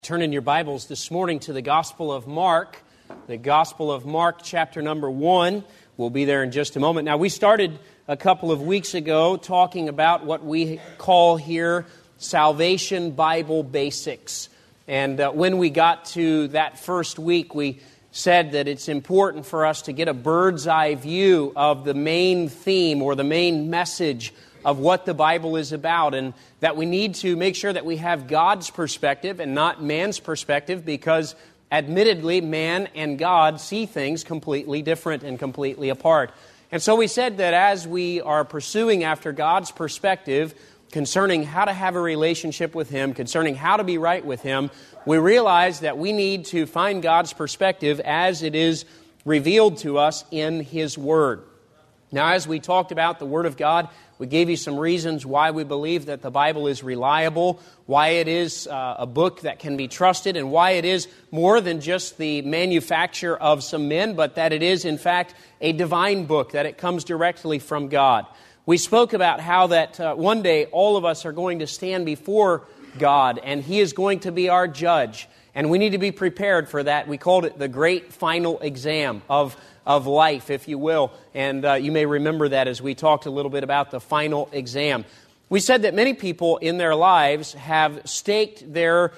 Turn in your Bibles this morning to the Gospel of Mark. The Gospel of Mark, chapter number 1. We'll be there in just a moment. Now, we started a couple of weeks ago talking about what we call here Salvation Bible Basics. And when we got to that first week, we said that it's important for us to get a bird's eye view of the main theme or the main message of what the Bible is about, and that we need to make sure that we have God's perspective and not man's perspective, because admittedly, man and God see things completely different and completely apart. And so we said that as we are pursuing after God's perspective concerning how to have a relationship with Him, concerning how to be right with Him, we realize that we need to find God's perspective as it is revealed to us in His Word. Now, as we talked about the Word of God, we gave you some reasons why we believe that the Bible is reliable, why it is a book that can be trusted, and why it is more than just the manufacture of some men, but that it is, in fact, a divine book, that it comes directly from God. We spoke about how that one day all of us are going to stand before God, and He is going to be our judge, and we need to be prepared for that. We called it the great final exam of life, if you will. And you may remember that as we talked a little bit about the final exam. We said that many people in their lives have staked their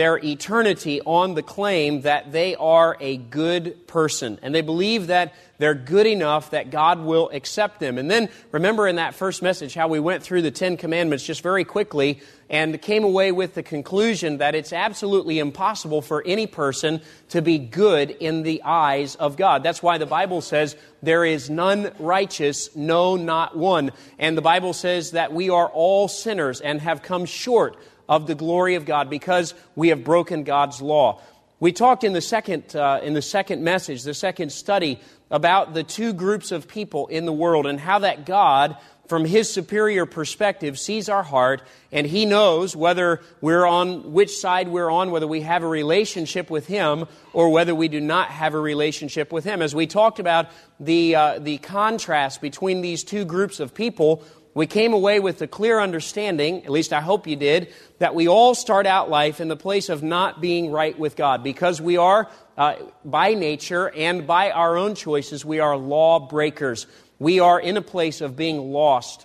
eternity on the claim that they are a good person. And they believe that they're good enough that God will accept them. And then remember in that first message how we went through the Ten Commandments just very quickly and came away with the conclusion that it's absolutely impossible for any person to be good in the eyes of God. That's why the Bible says there is none righteous, no, not one. And the Bible says that we are all sinners and have come short of the glory of God because we have broken God's law. We talked in the second message, the second study, about the two groups of people in the world and how that God, from His superior perspective, sees our heart, and He knows whether we're on which side we're on, whether we have a relationship with Him or whether we do not have a relationship with Him. As we talked about the contrast between these two groups of people, we came away with the clear understanding, at least I hope you did, that we all start out life in the place of not being right with God, because we are, by nature and by our own choices, we are law breakers. We are in a place of being lost,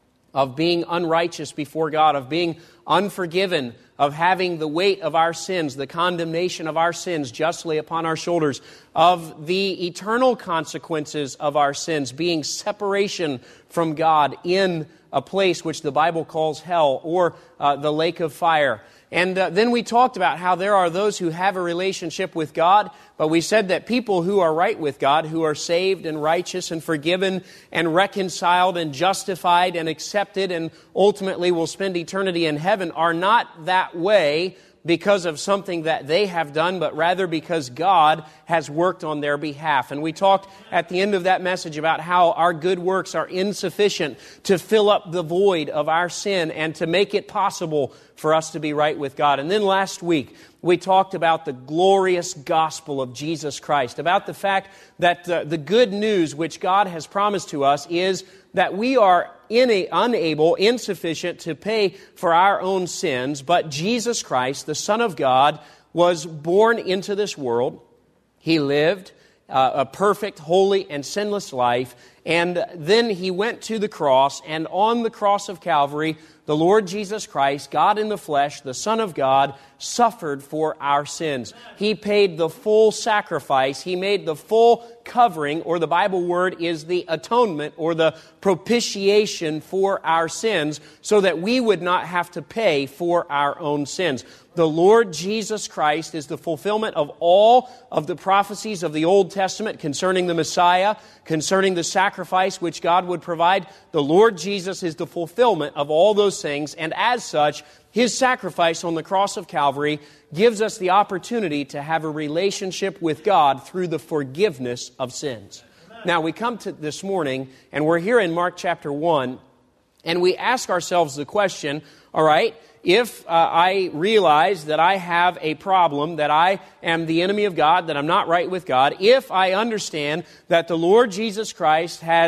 of being unrighteous before God, of being unforgiven, of having the weight of our sins, the condemnation of our sins justly upon our shoulders, of the eternal consequences of our sins, being separation from God in a place which the Bible calls hell or the lake of fire. And then we talked about how there are those who have a relationship with God, but we said that people who are right with God, who are saved and righteous and forgiven and reconciled and justified and accepted and ultimately will spend eternity in heaven, are not that way because of something that they have done, but rather because God has worked on their behalf. And we talked at the end of that message about how our good works are insufficient to fill up the void of our sin and to make it possible for us to be right with God. And then last week, we talked about the glorious gospel of Jesus Christ, about the fact that the good news which God has promised to us is that we are unable, insufficient to pay for our own sins, but Jesus Christ, the Son of God, was born into this world. He lived a perfect, holy, and sinless life, and then He went to the cross, and on the cross of Calvary, the Lord Jesus Christ, God in the flesh, the Son of God, suffered for our sins. He paid the full sacrifice. He made the full covering, or the Bible word is the atonement or the propitiation for our sins, so that we would not have to pay for our own sins. The Lord Jesus Christ is the fulfillment of all of the prophecies of the Old Testament concerning the Messiah, concerning the sacrifice which God would provide. The Lord Jesus is the fulfillment of all those things, and as such, His sacrifice on the cross of Calvary gives us the opportunity to have a relationship with God through the forgiveness of sins. Now, we come to this morning, and we're here in Mark chapter 1, and we ask ourselves the question, all right, if I realize that I have a problem, that I am the enemy of God, that I'm not right with God, if I understand that the Lord Jesus Christ has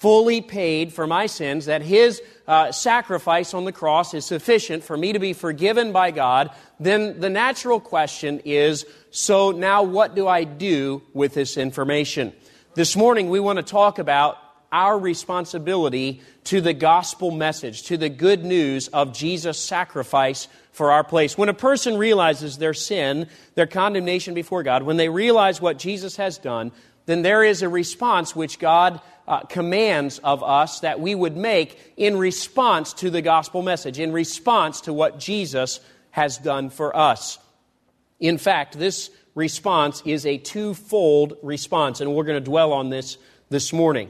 fully paid for my sins, that His sacrifice on the cross is sufficient for me to be forgiven by God, then the natural question is, so now what do I do with this information? This morning we want to talk about our responsibility to the gospel message, to the good news of Jesus' sacrifice for our place. When a person realizes their sin, their condemnation before God, when they realize what Jesus has done, then there is a response which God commands of us that we would make in response to the gospel message, in response to what Jesus has done for us. In fact, this response is a twofold response, and we're going to dwell on this morning.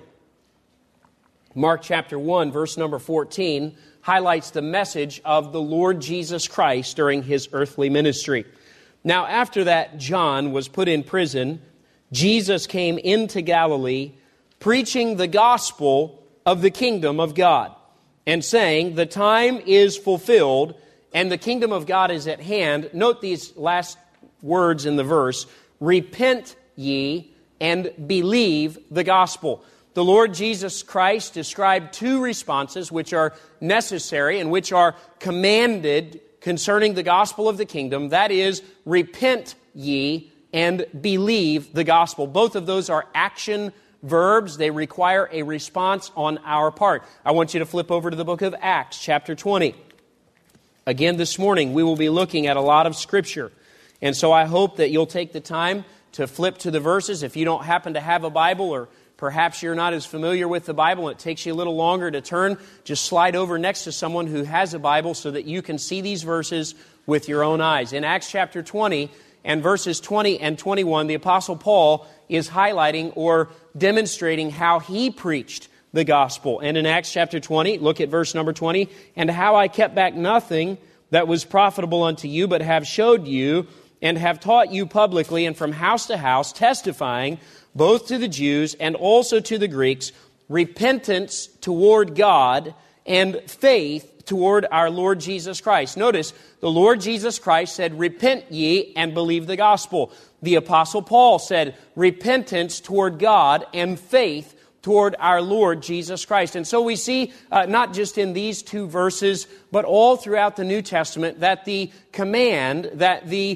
Mark chapter 1, verse number 14, highlights the message of the Lord Jesus Christ during His earthly ministry. Now, after that John was put in prison, Jesus came into Galilee, preaching the gospel of the kingdom of God, and saying, the time is fulfilled, and the kingdom of God is at hand. Note these last words in the verse, repent ye and believe the gospel. The Lord Jesus Christ described two responses which are necessary and which are commanded concerning the gospel of the kingdom. That is, repent ye and believe the gospel. Both of those are action verbs. They require a response on our part. I want you to flip over to the book of Acts, chapter 20. Again, this morning, we will be looking at a lot of Scripture. And so I hope that you'll take the time to flip to the verses. If you don't happen to have a Bible, or perhaps you're not as familiar with the Bible and it takes you a little longer to turn, just slide over next to someone who has a Bible so that you can see these verses with your own eyes. In Acts chapter 20 and verses 20 and 21, the Apostle Paul is highlighting or demonstrating how he preached the gospel. And in Acts chapter 20, look at verse number 20, and how I kept back nothing that was profitable unto you, but have showed you and have taught you publicly and from house to house, testifying both to the Jews and also to the Greeks, repentance toward God and faith toward our Lord Jesus Christ. Notice, the Lord Jesus Christ said, repent ye and believe the gospel. The Apostle Paul said, repentance toward God and faith toward our Lord Jesus Christ. And so we see, not just in these two verses, but all throughout the New Testament, that the command, that the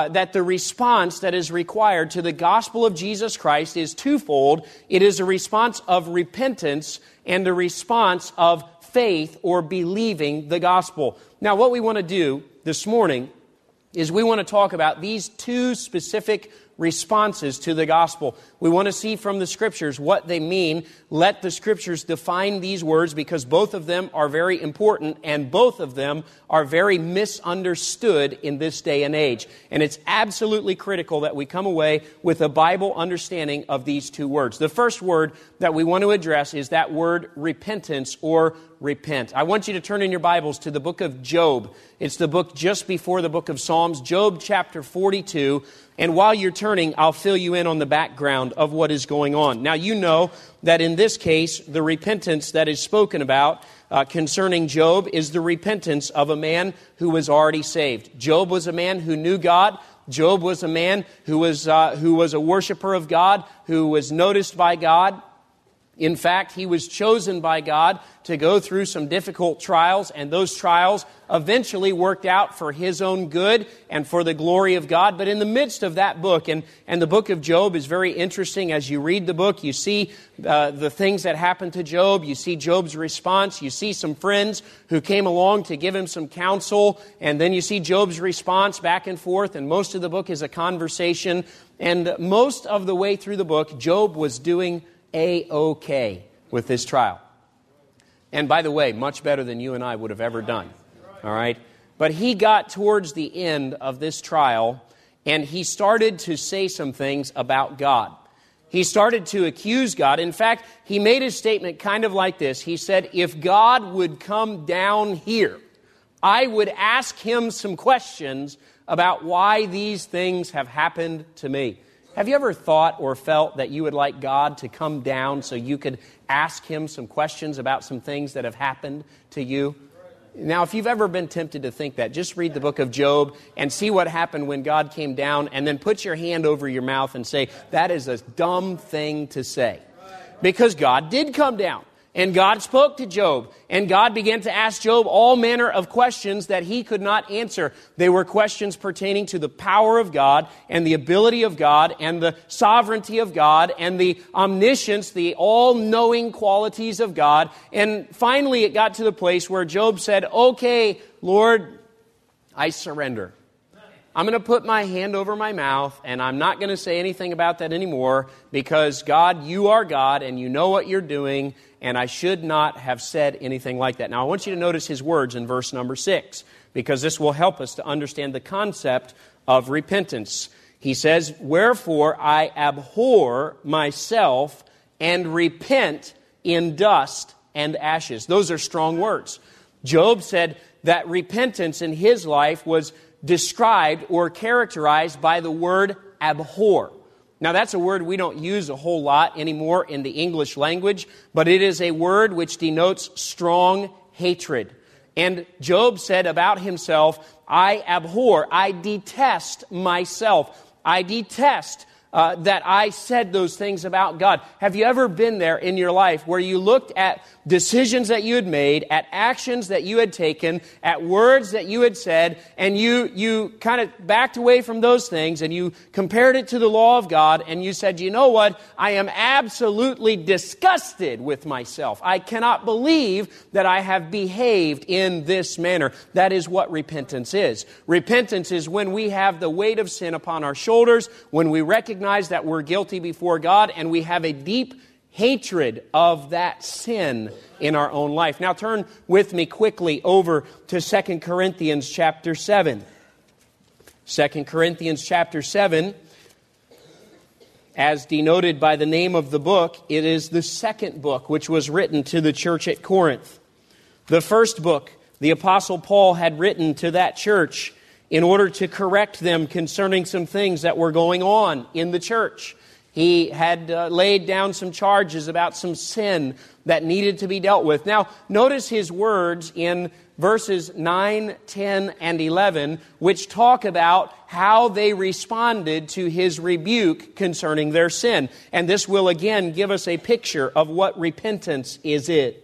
response that is required to the gospel of Jesus Christ is twofold. It is a response of repentance and a response of faith or believing the gospel. Now, what we want to do this morning is we want to talk about these two specific responses to the gospel. We want to see from the Scriptures what they mean. Let the Scriptures define these words, because both of them are very important and both of them are very misunderstood in this day and age. And it's absolutely critical that we come away with a Bible understanding of these two words. The first word that we want to address is that word repentance or repent. I want you to turn in your Bibles to the book of Job. It's the book just before the book of Psalms, Job chapter 42. And while you're turning, I'll fill you in on the background of what is going on. Now, you know that in this case, the repentance that is spoken about concerning Job is the repentance of a man who was already saved. Job was a man who knew God. Job was a man who was a worshiper of God, who was noticed by God. In fact, he was chosen by God to go through some difficult trials, and those trials eventually worked out for his own good and for the glory of God. But in the midst of that book, and the book of Job is very interesting. As you read the book, you see the things that happened to Job. You see Job's response. You see some friends who came along to give him some counsel. And then you see Job's response back and forth. And most of the book is a conversation. And most of the way through the book, Job was doing A-OK with this trial. And by the way, much better than you and I would have ever done. All right? But he got towards the end of this trial, and he started to say some things about God. He started to accuse God. In fact, he made a statement kind of like this. He said, if God would come down here, I would ask him some questions about why these things have happened to me. Have you ever thought or felt that you would like God to come down so you could ask him some questions about some things that have happened to you? Now, if you've ever been tempted to think that, just read the book of Job and see what happened when God came down, and then put your hand over your mouth and say, that is a dumb thing to say. Because God did come down. And God spoke to Job, and God began to ask Job all manner of questions that he could not answer. They were questions pertaining to the power of God and the ability of God and the sovereignty of God and the omniscience, the all-knowing qualities of God. And finally it got to the place where Job said, "Okay, Lord, I surrender. I'm going to put my hand over my mouth, and I'm not going to say anything about that anymore because, God, you are God, and you know what you're doing, and I should not have said anything like that." Now, I want you to notice his words in verse number 6, because this will help us to understand the concept of repentance. He says, "Wherefore I abhor myself and repent in dust and ashes." Those are strong words. Job said that repentance in his life was described or characterized by the word abhor. Now, that's a word we don't use a whole lot anymore in the English language, but it is a word which denotes strong hatred. And Job said about himself, "I abhor, I detest myself. I detest that I said those things about God." Have you ever been there in your life where you looked at decisions that you had made, at actions that you had taken, at words that you had said, and you kind of backed away from those things and you compared it to the law of God and you said, "You know what? I am absolutely disgusted with myself. I cannot believe that I have behaved in this manner." That is what repentance is. Repentance is when we have the weight of sin upon our shoulders, when we recognize that we're guilty before God, and we have a deep hatred of that sin in our own life. Now turn with me quickly over to 2 Corinthians chapter 7. 2 Corinthians chapter 7, as denoted by the name of the book, it is the second book which was written to the church at Corinth. The first book the Apostle Paul had written to that church in order to correct them concerning some things that were going on in the church. He had laid down some charges about some sin that needed to be dealt with. Now, notice his words in verses 9, 10, and 11, which talk about how they responded to his rebuke concerning their sin. And this will again give us a picture of what repentance is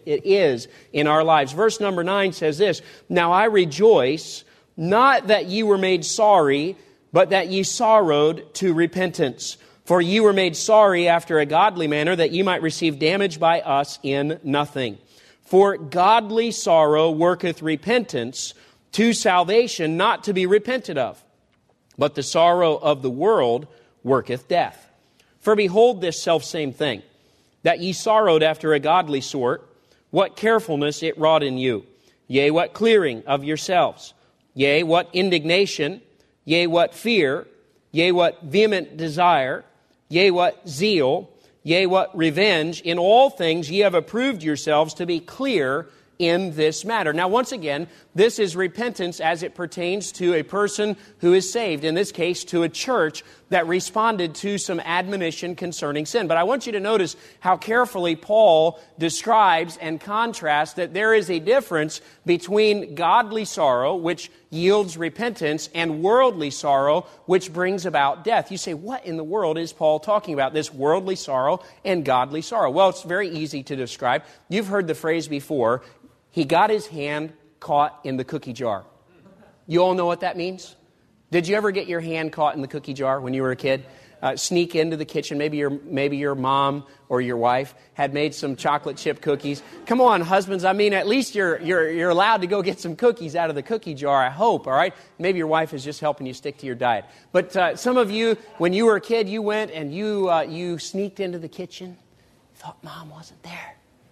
in our lives. Verse number 9 says this, "Now I rejoice, not that ye were made sorry, but that ye sorrowed to repentance. For ye were made sorry after a godly manner, that ye might receive damage by us in nothing. For godly sorrow worketh repentance to salvation, not to be repented of. But the sorrow of the world worketh death. For behold this selfsame thing, that ye sorrowed after a godly sort, what carefulness it wrought in you. Yea, what clearing of yourselves. Yea, what indignation. Yea, what fear. Yea, what vehement desire. Yea, what zeal, yea, what revenge. In all things ye have approved yourselves to be clear in this matter." Now, once again, this is repentance as it pertains to a person who is saved, in this case to a church that responded to some admonition concerning sin. But I want you to notice how carefully Paul describes and contrasts that there is a difference between godly sorrow, which yields repentance, and worldly sorrow, which brings about death. You say, what in the world is Paul talking about, this worldly sorrow and godly sorrow? Well, it's very easy to describe. You've heard the phrase before, he got his hand caught in the cookie jar. You all know what that means? Did you ever get your hand caught in the cookie jar when you were a kid? Sneak into the kitchen, maybe your mom or your wife had made some chocolate chip cookies. Come on, husbands, I mean, at least you're allowed to go get some cookies out of the cookie jar, I hope, all right? Maybe your wife is just helping you stick to your diet. But some of you, when you were a kid, you went and you sneaked into the kitchen, thought Mom wasn't there,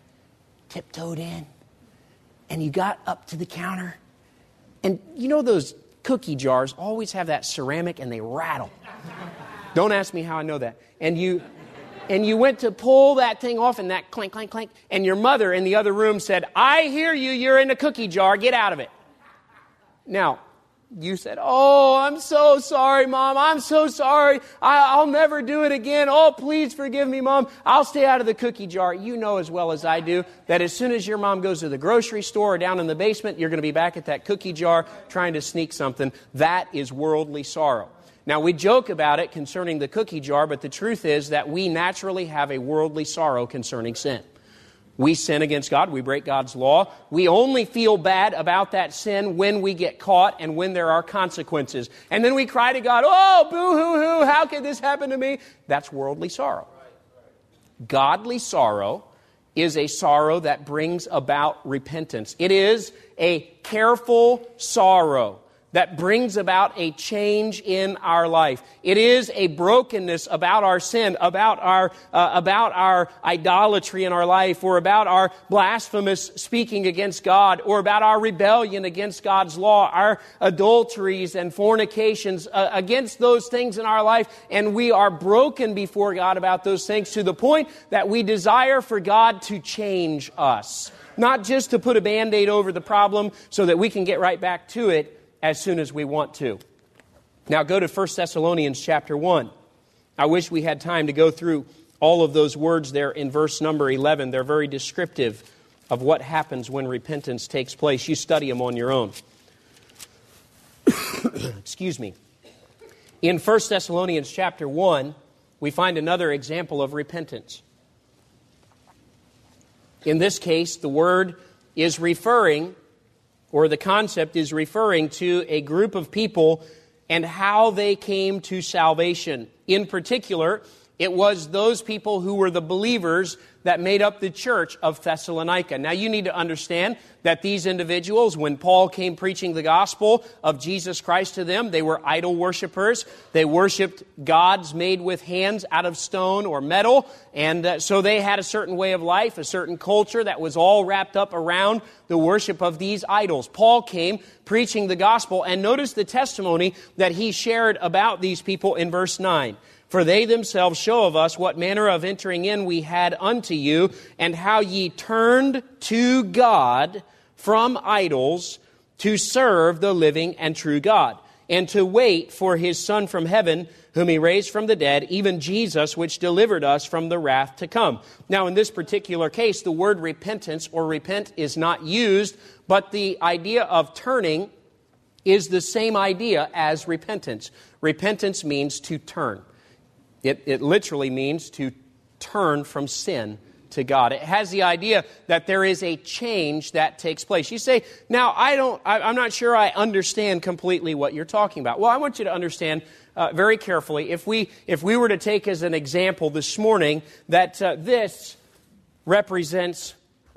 tiptoed in, and you got up to the counter, and you know those cookie jars always have that ceramic and they rattle. Don't ask me how I know that. And you went to pull that thing off and that clank, clank, clank. And your mother in the other room said, "I hear you, you're in a cookie jar, get out of it." Now, you said, "Oh, I'm so sorry, Mom. I'm so sorry. I'll never do it again. Oh, please forgive me, Mom. I'll stay out of the cookie jar." You know as well as I do that as soon as your mom goes to the grocery store or down in the basement, you're going to be back at that cookie jar trying to sneak something. That is worldly sorrow. Now, we joke about it concerning the cookie jar, but the truth is that we naturally have a worldly sorrow concerning sin. We sin against God. We break God's law. We only feel bad about that sin when we get caught and when there are consequences. And then we cry to God, oh, boo-hoo-hoo, how could this happen to me? That's worldly sorrow. Godly sorrow is a sorrow that brings about repentance. It is a careful sorrow that brings about a change in our life. It is a brokenness about our sin, about our idolatry in our life, or about our blasphemous speaking against God, or about our rebellion against God's law, our adulteries and fornications, against those things in our life. And we are broken before God about those things to the point that we desire for God to change us. Not just to put a Band-Aid over the problem so that we can get right back to it as soon as we want to. Now go to 1 Thessalonians chapter 1. I wish we had time to go through all of those words there in verse number 11. They're very descriptive of what happens when repentance takes place. You study them on your own. Excuse me. In 1 Thessalonians chapter 1, we find another example of repentance. In this case, the word is referring, or the concept is referring to a group of people and how they came to salvation. In particular, it was those people who were the believers that made up the church of Thessalonica. Now you need to understand that these individuals, when Paul came preaching the gospel of Jesus Christ to them, they were idol worshipers. They worshipped gods made with hands out of stone or metal. And so they had a certain way of life, a certain culture that was all wrapped up around the worship of these idols. Paul came preaching the gospel, and notice the testimony that he shared about these people in verse 9. For they themselves show of us what manner of entering in we had unto you, and how ye turned to God from idols to serve the living and true God, and to wait for his Son from heaven, whom he raised from the dead, even Jesus, which delivered us from the wrath to come. Now, in this particular case, the word repentance or repent is not used, but the idea of turning is the same idea as repentance. Repentance means to turn. It literally means to turn from sin to God. It has the idea that there is a change that takes place. You say, now I'm not sure I understand completely what you're talking about. Well, I want you to understand very carefully. If we were to take as an example this morning that this represents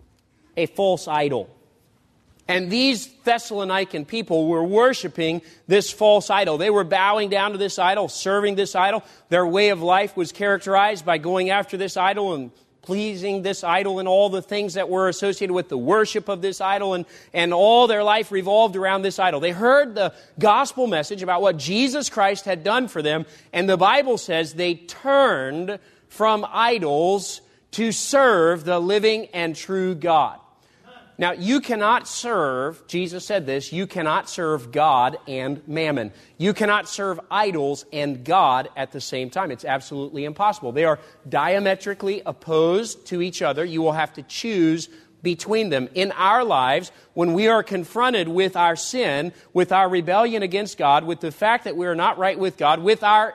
a false idol. And these Thessalonican people were worshiping this false idol. They were bowing down to this idol, serving this idol. Their way of life was characterized by going after this idol and pleasing this idol and all the things that were associated with the worship of this idol, and all their life revolved around this idol. They heard the gospel message about what Jesus Christ had done for them, and the Bible says they turned from idols to serve the living and true God. Now, you cannot serve, Jesus said this, you cannot serve God and mammon. You cannot serve idols and God at the same time. It's absolutely impossible. They are diametrically opposed to each other. You will have to choose between them. In our lives, when we are confronted with our sin, with our rebellion against God, with the fact that we are not right with God, with our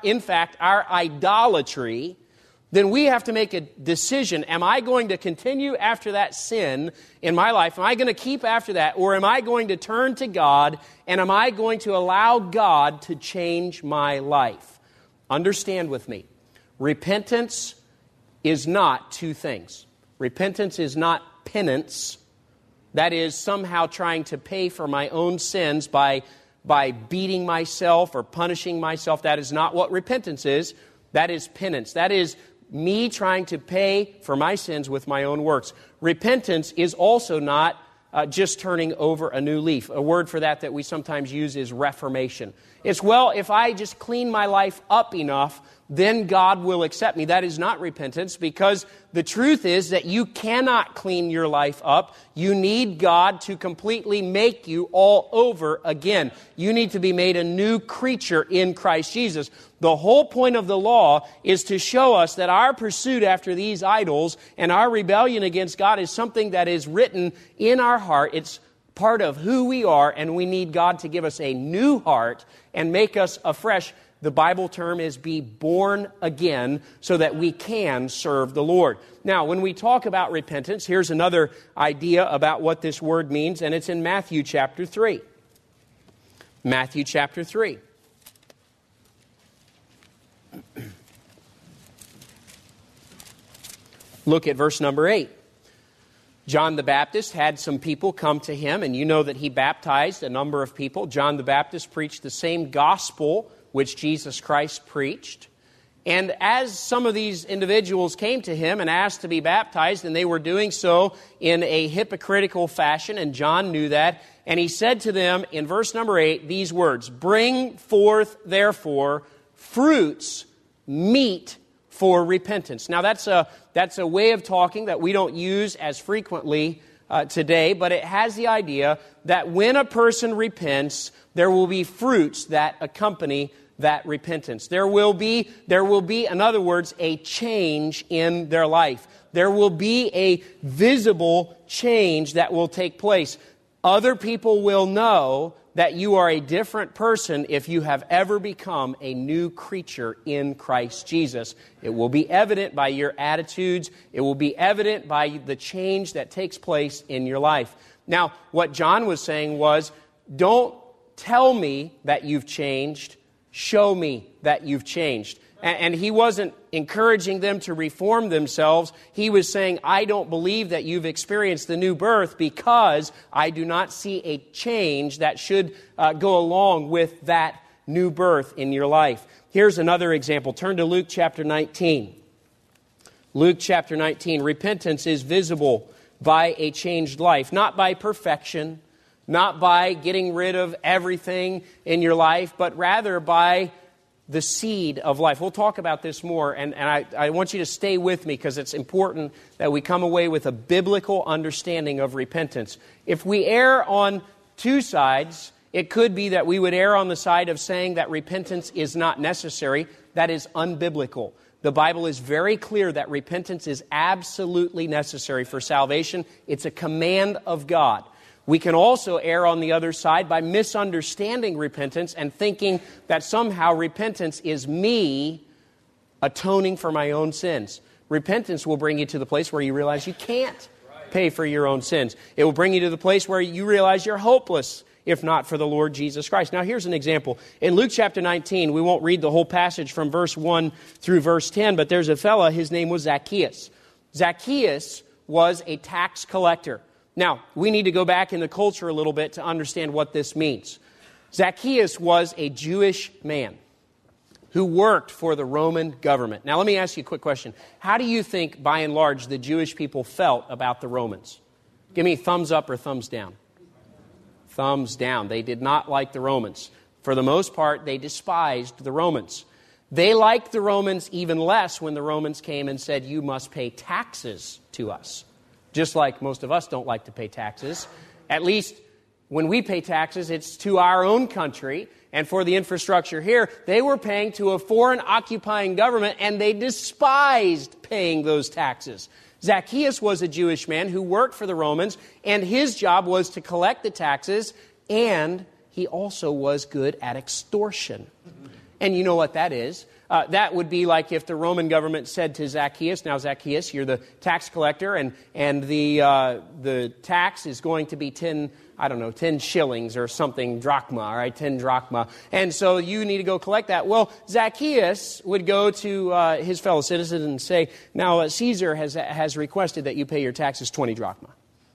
idolatry, then we have to make a decision. Am I going to continue after that sin in my life? Am I going to keep after that? Or am I going to turn to God, and am I going to allow God to change my life? Understand with me. Repentance is not two things. Repentance is not penance. That is somehow trying to pay for my own sins by beating myself or punishing myself. That is not what repentance is. That is penance. That is me trying to pay for my sins with my own works. Repentance is also not just turning over a new leaf. A word for that we sometimes use is reformation. It's, well, if I just clean my life up enough, then God will accept me. That is not repentance, because the truth is that you cannot clean your life up. You need God to completely make you all over again. You need to be made a new creature in Christ Jesus. The whole point of the law is to show us that our pursuit after these idols and our rebellion against God is something that is written in our heart. It's part of who we are, and we need God to give us a new heart and make us afresh the Bible term is be born again so that we can serve the Lord. Now, when we talk about repentance, here's another idea about what this word means, and it's in Matthew chapter 3. Matthew chapter 3. Look at verse number 8. John the Baptist had some people come to him, and you know that he baptized a number of people. John the Baptist preached the same gospel which Jesus Christ preached. And as some of these individuals came to him and asked to be baptized, and they were doing so in a hypocritical fashion, and John knew that, and he said to them in verse number 8 these words, "Bring forth, therefore, fruits meet for repentance." Now that's a way of talking that we don't use as frequently today, but it has the idea that when a person repents, there will be fruits that accompany that repentance. There will be, in other words, a change in their life. There will be a visible change that will take place. Other people will know that you are a different person if you have ever become a new creature in Christ Jesus. It will be evident by your attitudes. It will be evident by the change that takes place in your life. Now, what John was saying was, don't tell me that you've changed. Show me that you've changed. And he wasn't encouraging them to reform themselves. He was saying, I don't believe that you've experienced the new birth because I do not see a change that should go along with that new birth in your life. Here's another example. Turn to Luke chapter 19. Luke chapter 19. Repentance is visible by a changed life, not by perfection, not by getting rid of everything in your life, but rather by the seed of life. We'll talk about this more, and I want you to stay with me because it's important that we come away with a biblical understanding of repentance. If we err on two sides, it could be that we would err on the side of saying that repentance is not necessary. That is unbiblical. The Bible is very clear that repentance is absolutely necessary for salvation. It's a command of God. We can also err on the other side by misunderstanding repentance and thinking that somehow repentance is me atoning for my own sins. Repentance will bring you to the place where you realize you can't pay for your own sins. It will bring you to the place where you realize you're hopeless if not for the Lord Jesus Christ. Now here's an example. In Luke chapter 19, we won't read the whole passage from verse 1 through verse 10, but there's a fella, his name was Zacchaeus. Zacchaeus was a tax collector. Now, we need to go back in the culture a little bit to understand what this means. Zacchaeus was a Jewish man who worked for the Roman government. Now, let me ask you a quick question. How do you think, by and large, the Jewish people felt about the Romans? Give me thumbs up or thumbs down. Thumbs down. They did not like the Romans. For the most part, they despised the Romans. They liked the Romans even less when the Romans came and said, you must pay taxes to us. Just like most of us don't like to pay taxes. At least when we pay taxes, it's to our own country. And for the infrastructure here, they were paying to a foreign occupying government, and they despised paying those taxes. Zacchaeus was a Jewish man who worked for the Romans, and his job was to collect the taxes, and he also was good at extortion. And you know what that is? That would be like if the Roman government said to Zacchaeus, now Zacchaeus, you're the tax collector, and the tax is going to be 10 shillings or something, drachma, all right, 10 drachma. And so you need to go collect that. Well, Zacchaeus would go to his fellow citizens and say, now Caesar has requested that you pay your taxes 20 drachma.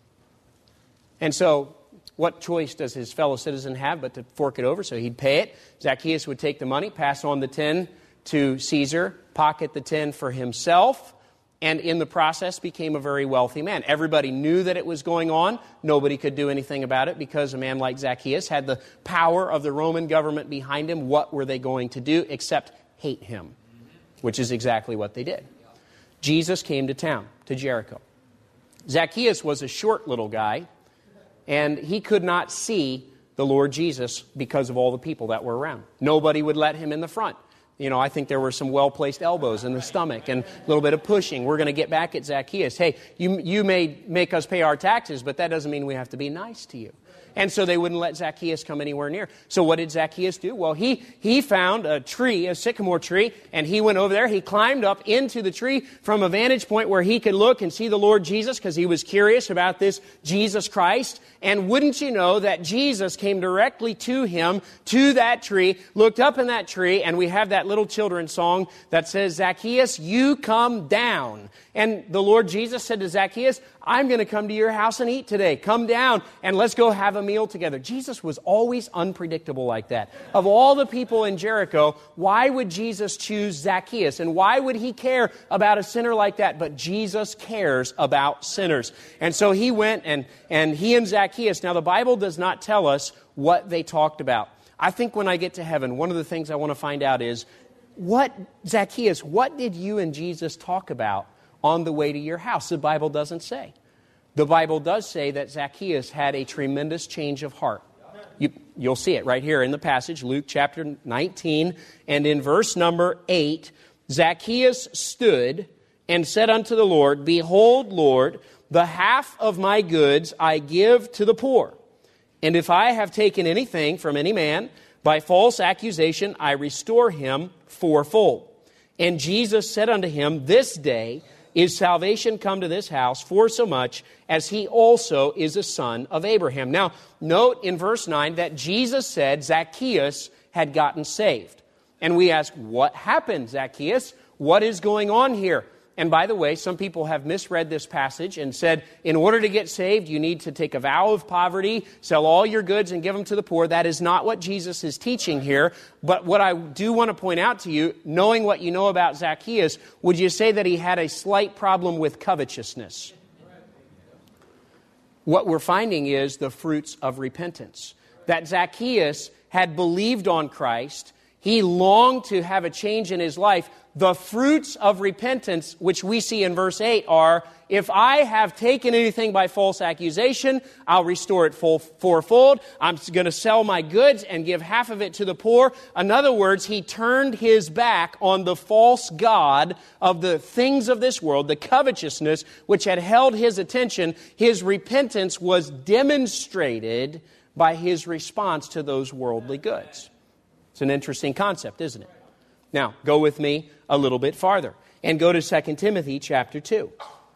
And so what choice does his fellow citizen have but to fork it over? So he'd pay it. Zacchaeus would take the money, pass on the 10 to Caesar, pocket the 10 for himself, and in the process became a very wealthy man. Everybody knew that it was going on. Nobody could do anything about it because a man like Zacchaeus had the power of the Roman government behind him. What were they going to do except hate him? Which is exactly what they did. Jesus came to town, to Jericho. Zacchaeus was a short little guy, and he could not see the Lord Jesus because of all the people that were around. Nobody would let him in the front. You know, I think there were some well-placed elbows in the stomach and a little bit of pushing. We're going to get back at Zacchaeus. Hey, you may make us pay our taxes, but that doesn't mean we have to be nice to you. And so they wouldn't let Zacchaeus come anywhere near. So what did Zacchaeus do? Well, he found a tree, a sycamore tree, and he went over there. He climbed up into the tree from a vantage point where he could look and see the Lord Jesus because he was curious about this Jesus Christ. And wouldn't you know that Jesus came directly to him, to that tree, looked up in that tree, and we have that little children's song that says, Zacchaeus, you come down. And the Lord Jesus said to Zacchaeus, I'm going to come to your house and eat today. Come down and let's go have a meal together. Jesus was always unpredictable like that. Of all the people in Jericho, why would Jesus choose Zacchaeus? And why would he care about a sinner like that? But Jesus cares about sinners. And so he went and he and Zacchaeus, now the Bible does not tell us what they talked about. I think when I get to heaven, one of the things I want to find out is, Zacchaeus, what did you and Jesus talk about on the way to your house? The Bible doesn't say. The Bible does say that Zacchaeus had a tremendous change of heart. You'll see it right here in the passage, Luke chapter 19, and in verse number 8, Zacchaeus stood and said unto the Lord, Behold, Lord, the half of my goods I give to the poor. And if I have taken anything from any man by false accusation, I restore him fourfold. And Jesus said unto him, This day is salvation come to this house, for so much as he also is a son of Abraham. Now, note in verse 9 that Jesus said Zacchaeus had gotten saved. And we ask, what happened, Zacchaeus? What is going on here? And by the way, some people have misread this passage and said, in order to get saved, you need to take a vow of poverty, sell all your goods and give them to the poor. That is not what Jesus is teaching here. But what I do want to point out to you, knowing what you know about Zacchaeus, would you say that he had a slight problem with covetousness? What we're finding is the fruits of repentance. That Zacchaeus had believed on Christ. He longed to have a change in his life. The fruits of repentance, which we see in verse 8, are, if I have taken anything by false accusation, I'll restore it fourfold. I'm going to sell my goods and give half of it to the poor. In other words, he turned his back on the false god of the things of this world, the covetousness, which had held his attention. His repentance was demonstrated by his response to those worldly goods. It's an interesting concept, isn't it? Now, go with me a little bit farther and go to 2 Timothy chapter 2.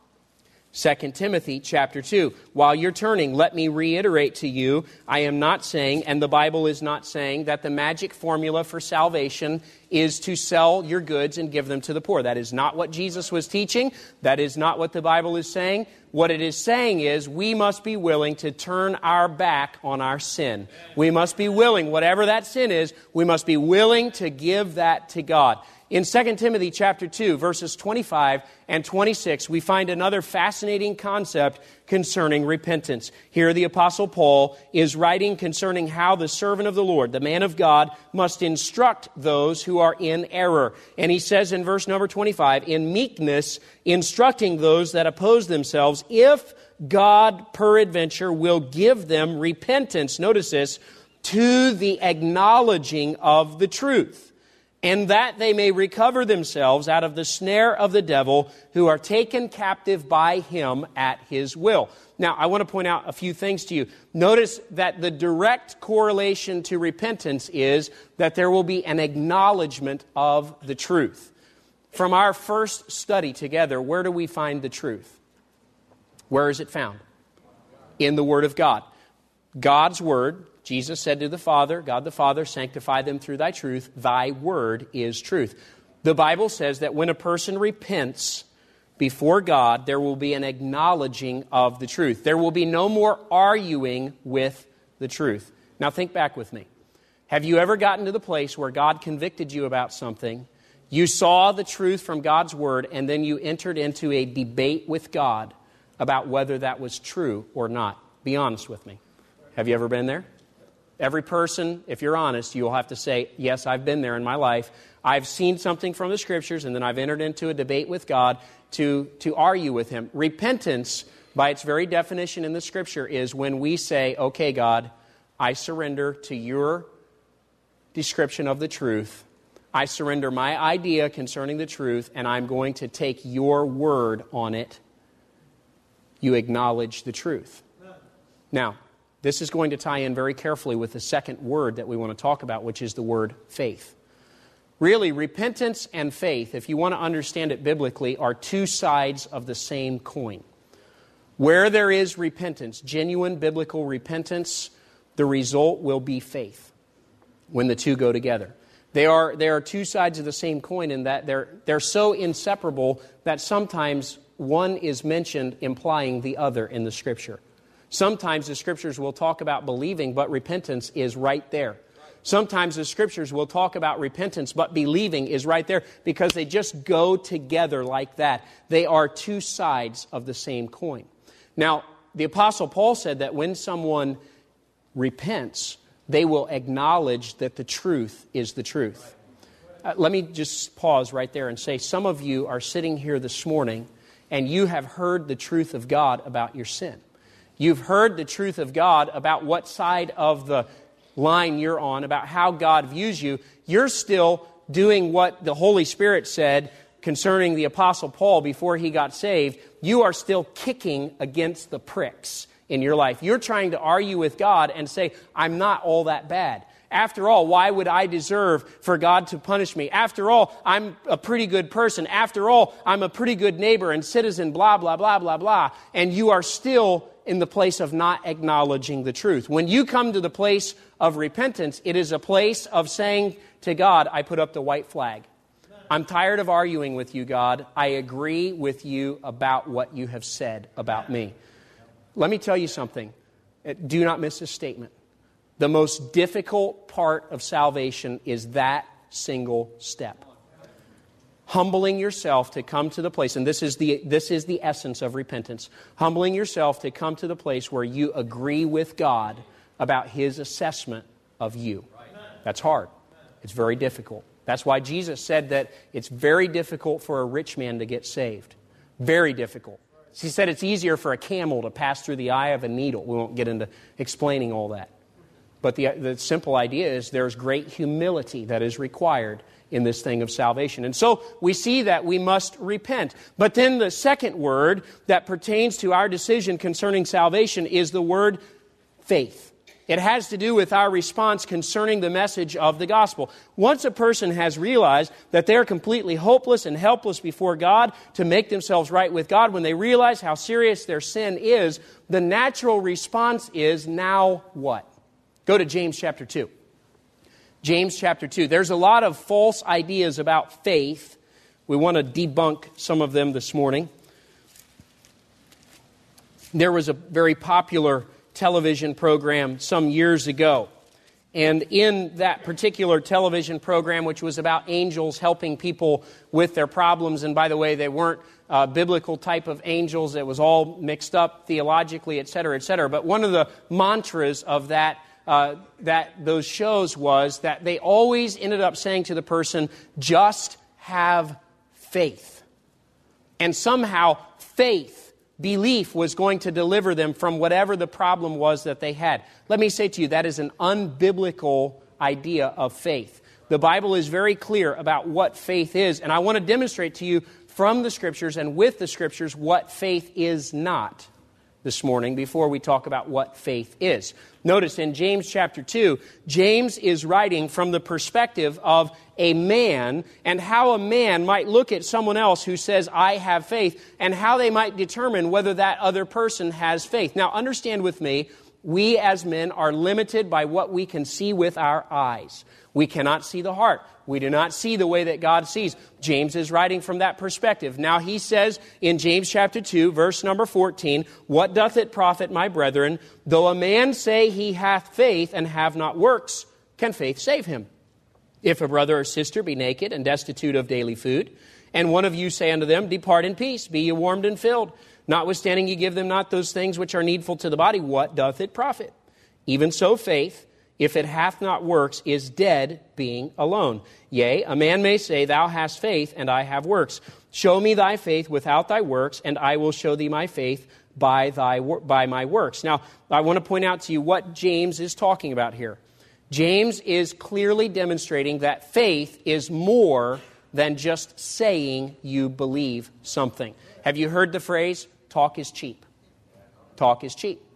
2 Timothy chapter 2. While you're turning, let me reiterate to you, I am not saying, and the Bible is not saying, that the magic formula for salvation is to sell your goods and give them to the poor. That is not what Jesus was teaching. That is not what the Bible is saying. What it is saying is we must be willing to turn our back on our sin. We must be willing, whatever that sin is, we must be willing to give that to God. In 2 Timothy chapter 2, verses 25 and 26, we find another fascinating concept concerning repentance. Here the Apostle Paul is writing concerning how the servant of the Lord, the man of God, must instruct those who are in error. And he says in verse number 25, in meekness, instructing those that oppose themselves, if God peradventure will give them repentance, notice this, to the acknowledging of the truth, and that they may recover themselves out of the snare of the devil, who are taken captive by him at his will. Now, I want to point out a few things to you. Notice that the direct correlation to repentance is that there will be an acknowledgement of the truth. From our first study together, where do we find the truth? Where is it found? In the Word of God. God's Word. Jesus said to the Father, God the Father, sanctify them through thy truth. Thy word is truth. The Bible says that when a person repents before God, there will be an acknowledging of the truth. There will be no more arguing with the truth. Now think back with me. Have you ever gotten to the place where God convicted you about something, you saw the truth from God's word, and then you entered into a debate with God about whether that was true or not? Be honest with me. Have you ever been there? Every person, if you're honest, you'll have to say, yes, I've been there in my life. I've seen something from the Scriptures, and then I've entered into a debate with God to argue with Him. Repentance, by its very definition in the Scripture, is when we say, okay, God, I surrender to your description of the truth. I surrender my idea concerning the truth, and I'm going to take your word on it. You acknowledge the truth. Now, This is going to tie in very carefully with the second word that we want to talk about, which is the word faith. Really, repentance and faith, if you want to understand it biblically, are two sides of the same coin. Where there is repentance, genuine biblical repentance, the result will be faith when the two go together. They are two sides of the same coin in that they're so inseparable that sometimes one is mentioned implying the other in the Scripture. Sometimes the Scriptures will talk about believing, but repentance is right there. Sometimes the Scriptures will talk about repentance, but believing is right there because they just go together like that. They are two sides of the same coin. Now, the Apostle Paul said that when someone repents, they will acknowledge that the truth is the truth. Let me just pause right there and say, some of you are sitting here this morning and you have heard the truth of God about your sin. You've heard the truth of God about what side of the line you're on, about how God views you. You're still doing what the Holy Spirit said concerning the Apostle Paul before he got saved. You are still kicking against the pricks in your life. You're trying to argue with God and say, I'm not all that bad. After all, why would I deserve for God to punish me? After all, I'm a pretty good person. After all, I'm a pretty good neighbor and citizen, blah, blah, blah, blah, blah. And you are still in the place of not acknowledging the truth. When you come to the place of repentance, it is a place of saying to God, I put up the white flag. I'm tired of arguing with you, God. I agree with you about what you have said about me. Let me tell you something. Do not miss this statement. The most difficult part of salvation is that single step. Humbling yourself to come to the place, and this is the essence of repentance. Humbling yourself to come to the place where you agree with God about His assessment of you. That's hard. It's very difficult. That's why Jesus said that it's very difficult for a rich man to get saved. Very difficult. He said it's easier for a camel to pass through the eye of a needle. We won't get into explaining all that. But the simple idea is there's great humility that is required in this thing of salvation. And so we see that we must repent. But then the second word that pertains to our decision concerning salvation is the word faith. It has to do with our response concerning the message of the gospel. Once a person has realized that they're completely hopeless and helpless before God to make themselves right with God, when they realize how serious their sin is, the natural response is, now what? Go to James chapter 2. James chapter 2. There's a lot of false ideas about faith. We want to debunk some of them this morning. There was a very popular television program some years ago. And in that particular television program, which was about angels helping people with their problems, and by the way, they weren't biblical type of angels. It was all mixed up theologically, et cetera, et cetera. But one of the mantras of that those shows was that they always ended up saying to the person, just have faith. And somehow faith, belief, was going to deliver them from whatever the problem was that they had. Let me say to you, that is an unbiblical idea of faith. The Bible is very clear about what faith is, and I want to demonstrate to you from the Scriptures and with the Scriptures what faith is not this morning before we talk about what faith is. Notice in James chapter 2, James is writing from the perspective of a man and how a man might look at someone else who says, I have faith, and how they might determine whether that other person has faith. Now, understand with me, we as men are limited by what we can see with our eyes. We cannot see the heart. We do not see the way that God sees. James is writing from that perspective. Now he says in James chapter 2, verse number 14, what doth it profit, my brethren, though a man say he hath faith and have not works, can faith save him? If a brother or sister be naked and destitute of daily food, and one of you say unto them, depart in peace, be ye warmed and filled, notwithstanding ye give them not those things which are needful to the body, what doth it profit? Even so faith, if it hath not works, is dead, being alone. Yea, a man may say, thou hast faith, and I have works. Show me thy faith without thy works, and I will show thee my faith by my works. Now, I want to point out to you what James is talking about here. James is clearly demonstrating that faith is more than just saying you believe something. Have you heard the phrase, talk is cheap? Talk is cheap.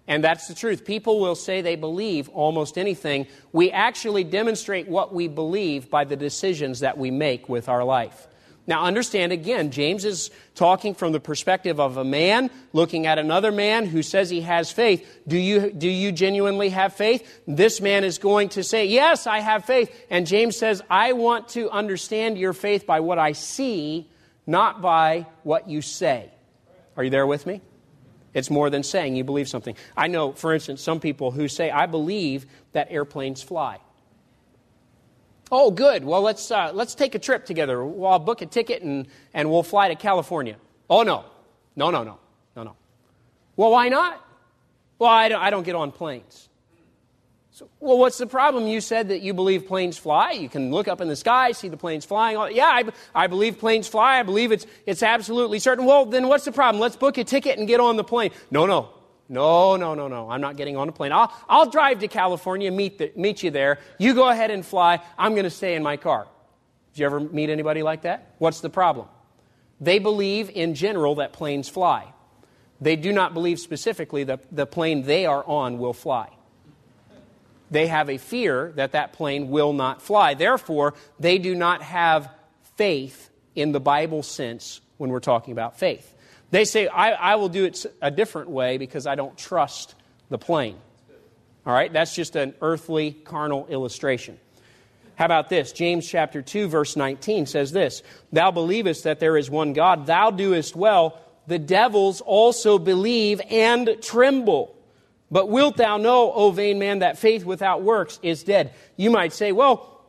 And that's the truth. People will say they believe almost anything. We actually demonstrate what we believe by the decisions that we make with our life. Now understand, again, James is talking from the perspective of a man looking at another man who says he has faith. Do you genuinely have faith? This man is going to say, yes, I have faith. And James says, I want to understand your faith by what I see, not by what you say. Are you there with me? It's more than saying you believe something. I know, for instance, some people who say, I believe that airplanes fly. Oh, good. Well, let's take a trip together. Well, I'll book a ticket and we'll fly to California. Oh, no. No. Well, why not? Well, I don't get on planes. So, well, what's the problem? You said that you believe planes fly. You can look up in the sky, see the planes flying. Yeah, I believe planes fly. I believe it's absolutely certain. Well, then what's the problem? Let's book a ticket and get on the plane. No. I'm not getting on a plane. I'll drive to California, meet you there. You go ahead and fly. I'm going to stay in my car. Did you ever meet anybody like that? What's the problem? They believe in general that planes fly. They do not believe specifically that the plane they are on will fly. They have a fear that that plane will not fly. Therefore, they do not have faith in the Bible sense when we're talking about faith. They say, I will do it a different way because I don't trust the plane. All right, that's just an earthly, carnal illustration. How about this? James chapter 2, verse 19 says this, Thou believest that there is one God, thou doest well. The devils also believe and tremble. But wilt thou know, O vain man, that faith without works is dead? You might say, well,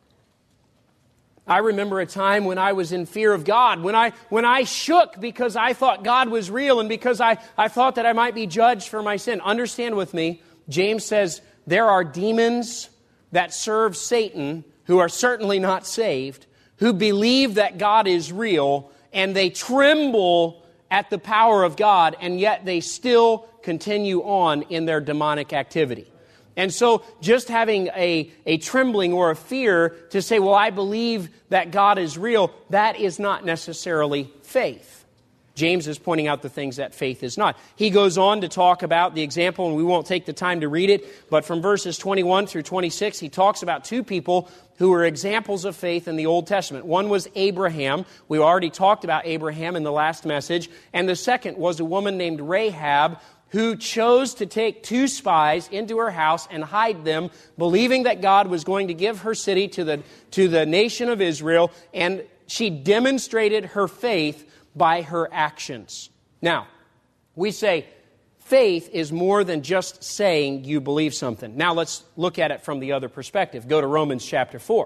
I remember a time when I was in fear of God, when I shook because I thought God was real and because I thought that I might be judged for my sin. Understand with me, James says there are demons that serve Satan who are certainly not saved, who believe that God is real, and they tremble at the power of God, and yet they still continue on in their demonic activity. And so just having a trembling or a fear to say, well, I believe that God is real, that is not necessarily faith. James is pointing out the things that faith is not. He goes on to talk about the example, and we won't take the time to read it, but from verses 21 through 26, he talks about two people who were examples of faith in the Old Testament. One was Abraham. We already talked about Abraham in the last message. And the second was a woman named Rahab, who chose to take two spies into her house and hide them, believing that God was going to give her city to the nation of Israel, and she demonstrated her faith by her actions. Now, we say faith is more than just saying you believe something. Now let's look at it from the other perspective. Go to Romans chapter 4.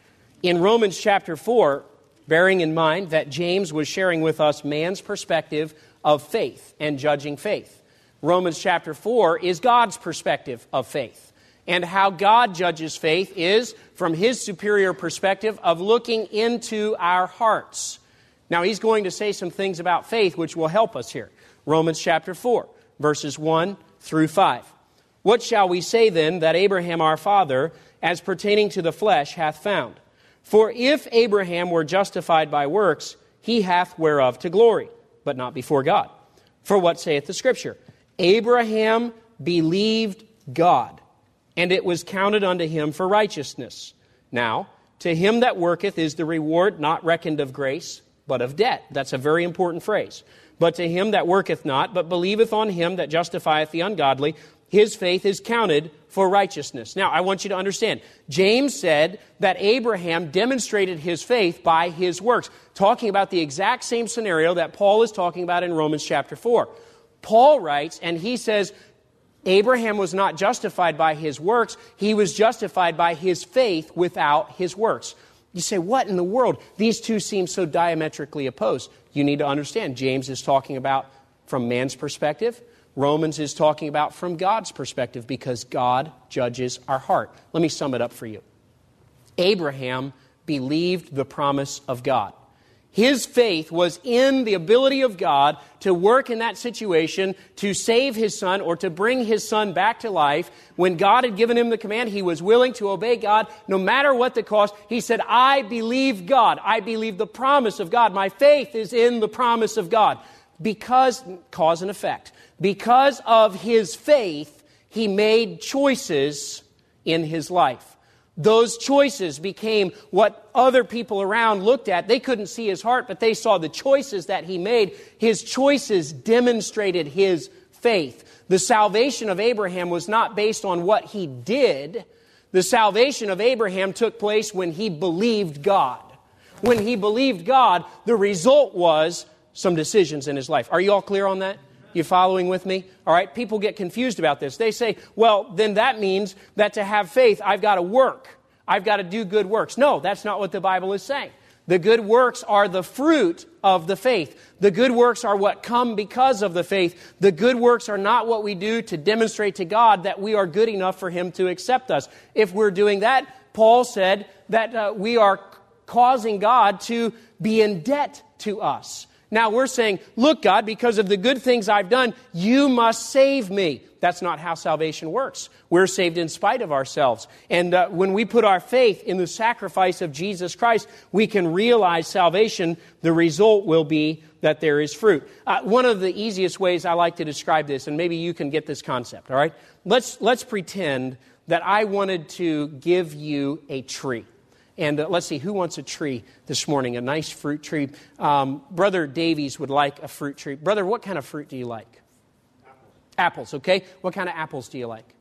In Romans chapter 4, bearing in mind that James was sharing with us man's perspective of faith and judging faith. Romans chapter 4 is God's perspective of faith. And how God judges faith is from His superior perspective of looking into our hearts. Now, he's going to say some things about faith which will help us here. Romans chapter 4, verses 1 through 5. What shall we say then that Abraham our father, as pertaining to the flesh, hath found? For if Abraham were justified by works, he hath whereof to glory, but not before God. For what saith the Scripture? Abraham believed God, and it was counted unto him for righteousness. Now, to him that worketh is the reward not reckoned of grace, but of debt. That's a very important phrase. But to him that worketh not, but believeth on him that justifieth the ungodly, his faith is counted for righteousness. Now, I want you to understand, James said that Abraham demonstrated his faith by his works, talking about the exact same scenario that Paul is talking about in Romans chapter 4. Paul writes, and he says, Abraham was not justified by his works, he was justified by his faith without his works. You say, what in the world? These two seem so diametrically opposed. You need to understand, James is talking about from man's perspective. Romans is talking about from God's perspective, because God judges our heart. Let me sum it up for you. Abraham believed the promise of God. His faith was in the ability of God to work in that situation to save his son or to bring his son back to life. When God had given him the command, he was willing to obey God no matter what the cost. He said, I believe God. I believe the promise of God. My faith is in the promise of God. because, cause and effect, because of his faith, he made choices in his life. Those choices became what other people around looked at. They couldn't see his heart, but they saw the choices that he made. His choices demonstrated his faith. The salvation of Abraham was not based on what he did. The salvation of Abraham took place when he believed God. When he believed God, the result was some decisions in his life. Are you all clear on that? You following with me? All right, people get confused about this. They say, well, then that means that to have faith, I've got to work. I've got to do good works. No, that's not what the Bible is saying. The good works are the fruit of the faith. The good works are what come because of the faith. The good works are not what we do to demonstrate to God that we are good enough for Him to accept us. If we're doing that, Paul said that we are causing God to be in debt to us. Now we're saying, look, God, because of the good things I've done, you must save me. That's not how salvation works. We're saved in spite of ourselves. And when we put our faith in the sacrifice of Jesus Christ, we can realize salvation. The result will be that there is fruit. One of the easiest ways I like to describe this, and maybe you can get this concept, all right? Let's pretend that I wanted to give you a tree. And let's see, who wants a tree this morning? A nice fruit tree. Brother Davies would like a fruit tree. Brother, what kind of fruit do you like? Apples, okay. What kind of apples do you like?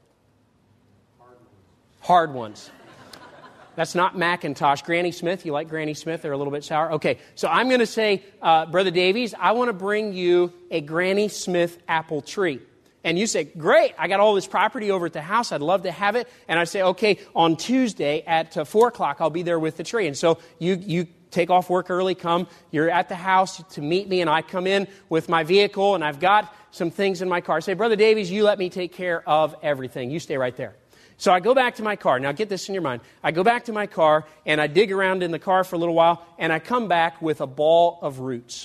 Hard ones. That's not Macintosh. Granny Smith, you like Granny Smith? They're a little bit sour. Okay, so I'm going to say, Brother Davies, I want to bring you a Granny Smith apple tree. And you say, great, I got all this property over at the house. I'd love to have it. And I say, okay, on Tuesday at 4 o'clock, I'll be there with the tree. And so you take off work early, come. You're at the house to meet me, and I come in with my vehicle, and I've got some things in my car. I say, Brother Davies, you let me take care of everything. You stay right there. So I go back to my car. Now get this in your mind. I go back to my car, and I dig around in the car for a little while, and I come back with a ball of roots.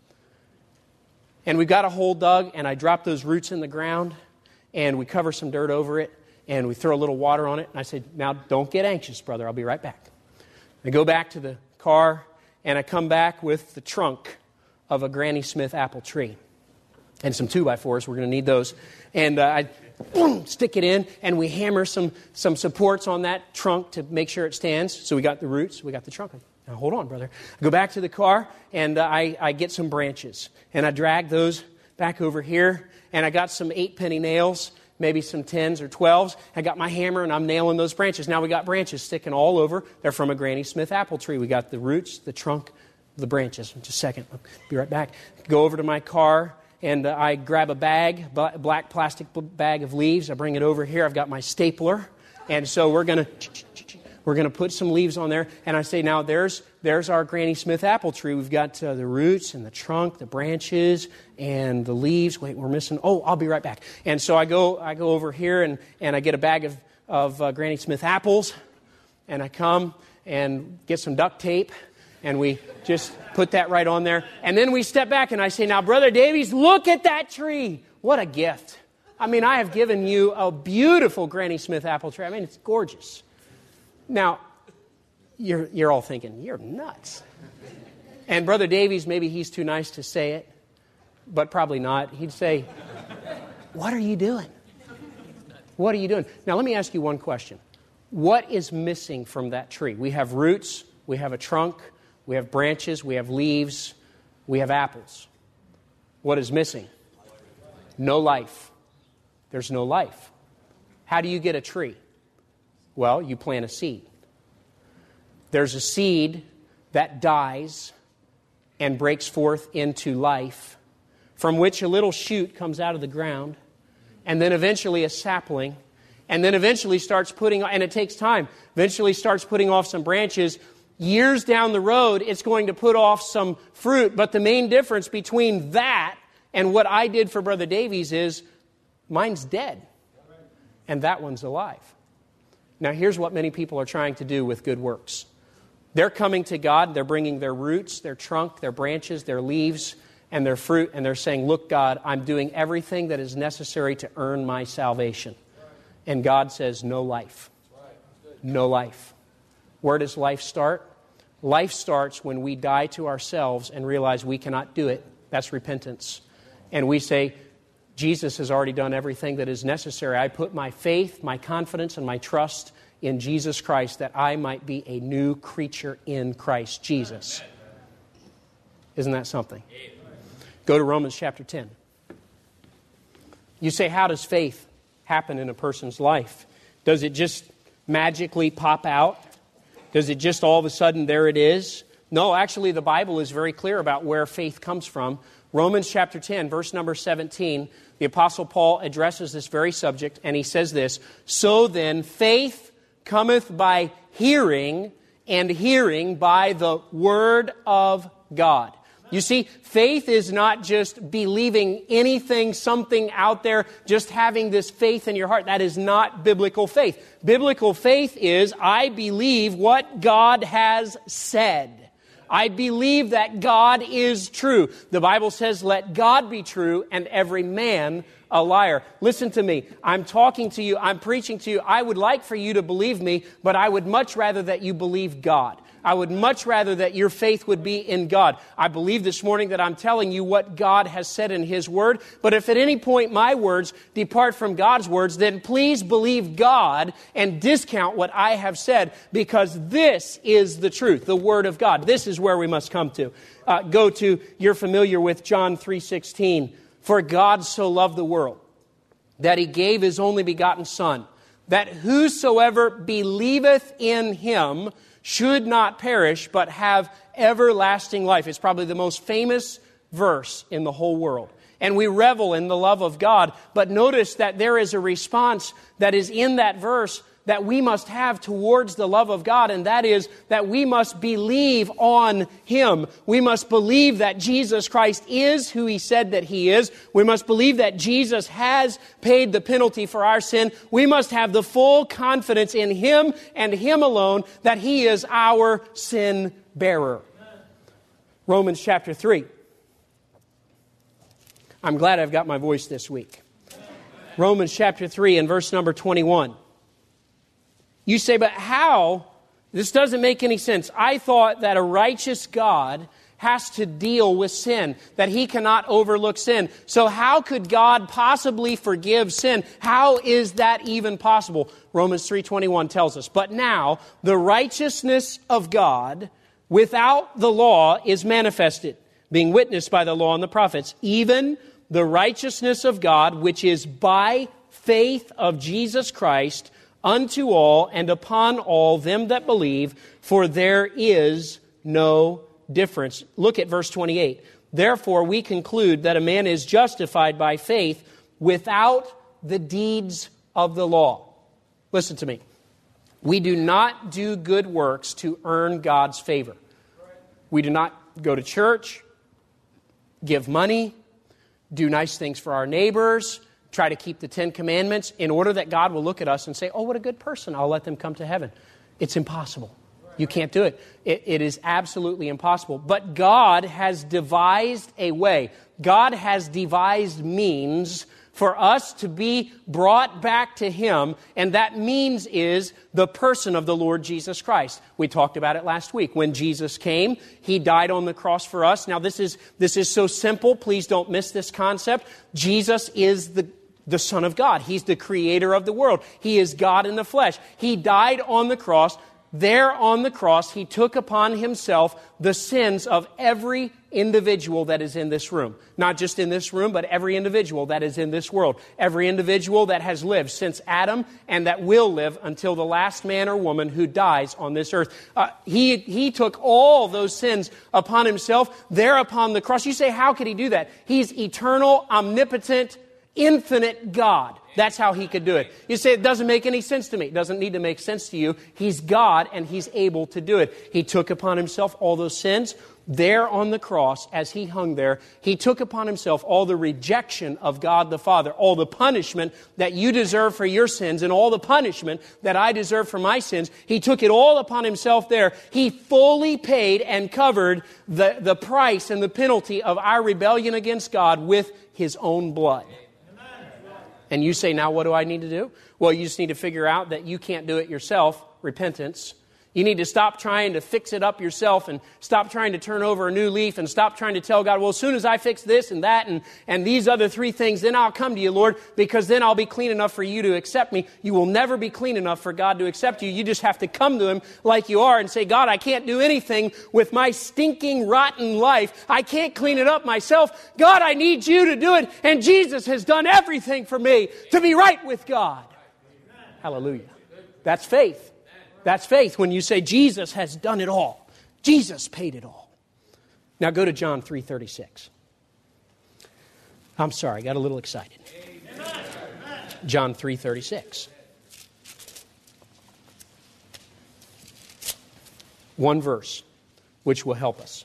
And we've got a hole dug, and I drop those roots in the ground, and we cover some dirt over it, and we throw a little water on it. And I said, now don't get anxious, brother. I'll be right back. I go back to the car, and I come back with the trunk of a Granny Smith apple tree and some 2x4s. We're going to need those. And I stick it in, and we hammer some supports on that trunk to make sure it stands. So we got the roots, we got the trunk. Now, hold on, brother. I go back to the car, and I get some branches, and I drag those back over here, and I got some 8-penny nails, maybe some 10s or 12s. I got my hammer, and I'm nailing those branches. Now we got branches sticking all over. They're from a Granny Smith apple tree. We got the roots, the trunk, the branches. Just a second. I'll be right back. Go over to my car, and I grab a bag, black plastic bag of leaves. I bring it over here. I've got my stapler, and so we're going to put some leaves on there, and I say, now there's our Granny Smith apple tree. We've got the roots and the trunk, the branches, and the leaves. Wait, we're missing. Oh, I'll be right back. And so I go over here, and I get a bag of Granny Smith apples, and I come and get some duct tape, and we just put that right on there. And then we step back, and I say, now, Brother Davies, look at that tree. What a gift. I mean, I have given you a beautiful Granny Smith apple tree. I mean, it's gorgeous. Now, you're all thinking, you're nuts. And Brother Davies, maybe he's too nice to say it, but probably not. He'd say, what are you doing? What are you doing? Now, let me ask you one question. What is missing from that tree? We have roots, we have a trunk, we have branches, we have leaves, we have apples. What is missing? No life. There's no life. How do you get a tree? Well, you plant a seed. There's a seed that dies and breaks forth into life, from which a little shoot comes out of the ground, and then eventually a sapling, and then eventually starts putting, and it takes time, eventually starts putting off some branches. Years down the road, it's going to put off some fruit, but the main difference between that and what I did for Brother Davies is mine's dead, and that one's alive. Now, here's what many people are trying to do with good works. They're coming to God, they're bringing their roots, their trunk, their branches, their leaves, and their fruit, and they're saying, look, God, I'm doing everything that is necessary to earn my salvation. And God says, no life. No life. Where does life start? Life starts when we die to ourselves and realize we cannot do it That's repentance. And we say, Jesus has already done everything that is necessary. I put my faith, my confidence, and my trust in Jesus Christ that I might be a new creature in Christ Jesus. Isn't that something? Go to Romans chapter 10. You say, how does faith happen in a person's life? Does it just magically pop out? Does it just all of a sudden there it is? No, actually the Bible is very clear about where faith comes from. Romans chapter 10, verse number 17, the Apostle Paul addresses this very subject, and he says this, so then faith cometh by hearing, and hearing by the Word of God. You see, faith is not just believing anything, something out there, just having this faith in your heart. That is not biblical faith. Biblical faith is, I believe what God has said. I believe that God is true. The Bible says, let God be true and every man a liar. Listen to me. I'm talking to you. I'm preaching to you. I would like for you to believe me, but I would much rather that you believe God. I would much rather that your faith would be in God. I believe this morning that I'm telling you what God has said in His Word. But if at any point my words depart from God's words, then please believe God and discount what I have said, because this is the truth, the Word of God. This is where we must come to. You're familiar with John 3:16. For God so loved the world that He gave His only begotten Son, that whosoever believeth in Him should not perish, but have everlasting life. It's probably the most famous verse in the whole world. And we revel in the love of God. But notice that there is a response that is in that verse that we must have towards the love of God, and that is that we must believe on Him. We must believe that Jesus Christ is who He said that He is. We must believe that Jesus has paid the penalty for our sin. We must have the full confidence in Him and Him alone that He is our sin bearer. Romans chapter 3. I'm glad I've got my voice this week. Romans chapter 3 and verse number 21. You say, but how? This doesn't make any sense. I thought that a righteous God has to deal with sin, that He cannot overlook sin. So how could God possibly forgive sin? How is that even possible? Romans 3:21 tells us, but now the righteousness of God without the law is manifested, being witnessed by the law and the prophets, even the righteousness of God, which is by faith of Jesus Christ, unto all and upon all them that believe, for there is no difference. Look at verse 28. Therefore we conclude that a man is justified by faith without the deeds of the law. Listen to me. We do not do good works to earn God's favor. We do not go to church, give money, do nice things for our neighbors, try to keep the 10 Commandments in order that God will look at us and say, oh, what a good person, I'll let them come to heaven. It's impossible. You can't do it. It is absolutely impossible. But God has devised a way. God has devised means for us to be brought back to Him, and that means is the person of the Lord Jesus Christ. We talked about it last week. When Jesus came, He died on the cross for us. Now this is so simple. Please don't miss this concept. Jesus is the Son of God. He's the creator of the world. He is God in the flesh. He died on the cross. There on the cross, He took upon Himself the sins of every individual that is in this room. Not just in this room, but every individual that is in this world. Every individual that has lived since Adam and that will live until the last man or woman who dies on this earth. He took all those sins upon Himself there upon the cross. You say, how could He do that? He's eternal, omnipotent, infinite God. That's how He could do it. You say, it doesn't make any sense to me. It doesn't need to make sense to you. He's God and He's able to do it. He took upon Himself all those sins there on the cross as He hung there. He took upon Himself all the rejection of God the Father, all the punishment that you deserve for your sins and all the punishment that I deserve for my sins. He took it all upon Himself there. He fully paid and covered the price and the penalty of our rebellion against God with His own blood. And you say, now what do I need to do? Well, you just need to figure out that you can't do it yourself, repentance. You need to stop trying to fix it up yourself and stop trying to turn over a new leaf and stop trying to tell God, well, as soon as I fix this and that and these other three things, then I'll come to you, Lord, because then I'll be clean enough for you to accept me. You will never be clean enough for God to accept you. You just have to come to Him like you are and say, God, I can't do anything with my stinking, rotten life. I can't clean it up myself. God, I need you to do it. And Jesus has done everything for me to be right with God. Hallelujah. That's faith. That's faith when you say Jesus has done it all. Jesus paid it all. Now go to John 3:36. I'm sorry, I got a little excited. John 3:36. One verse which will help us.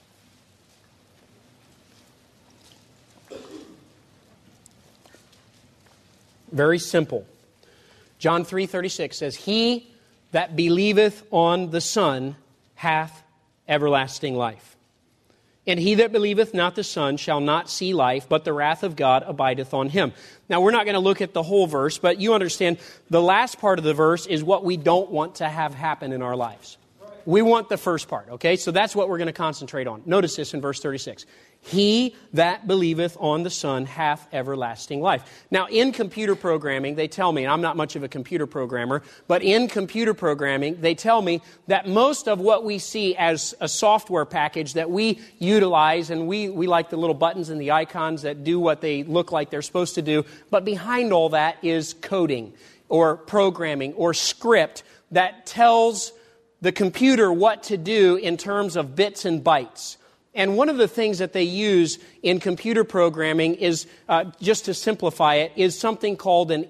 Very simple. John 3:36 says, He that believeth on the Son hath everlasting life. And he that believeth not the Son shall not see life, but the wrath of God abideth on him. Now, we're not going to look at the whole verse, but you understand the last part of the verse is what we don't want to have happen in our lives. We want the first part, okay? So that's what we're going to concentrate on. Notice this in verse 36. He that believeth on the Son hath everlasting life. Now, in computer programming, they tell me, and I'm not much of a computer programmer, but in computer programming, they tell me that most of what we see as a software package that we utilize, and we like the little buttons and the icons that do what they look like they're supposed to do, but behind all that is coding or programming or script that tells the computer what to do in terms of bits and bytes. And one of the things that they use in computer programming is, just to simplify it, is something called an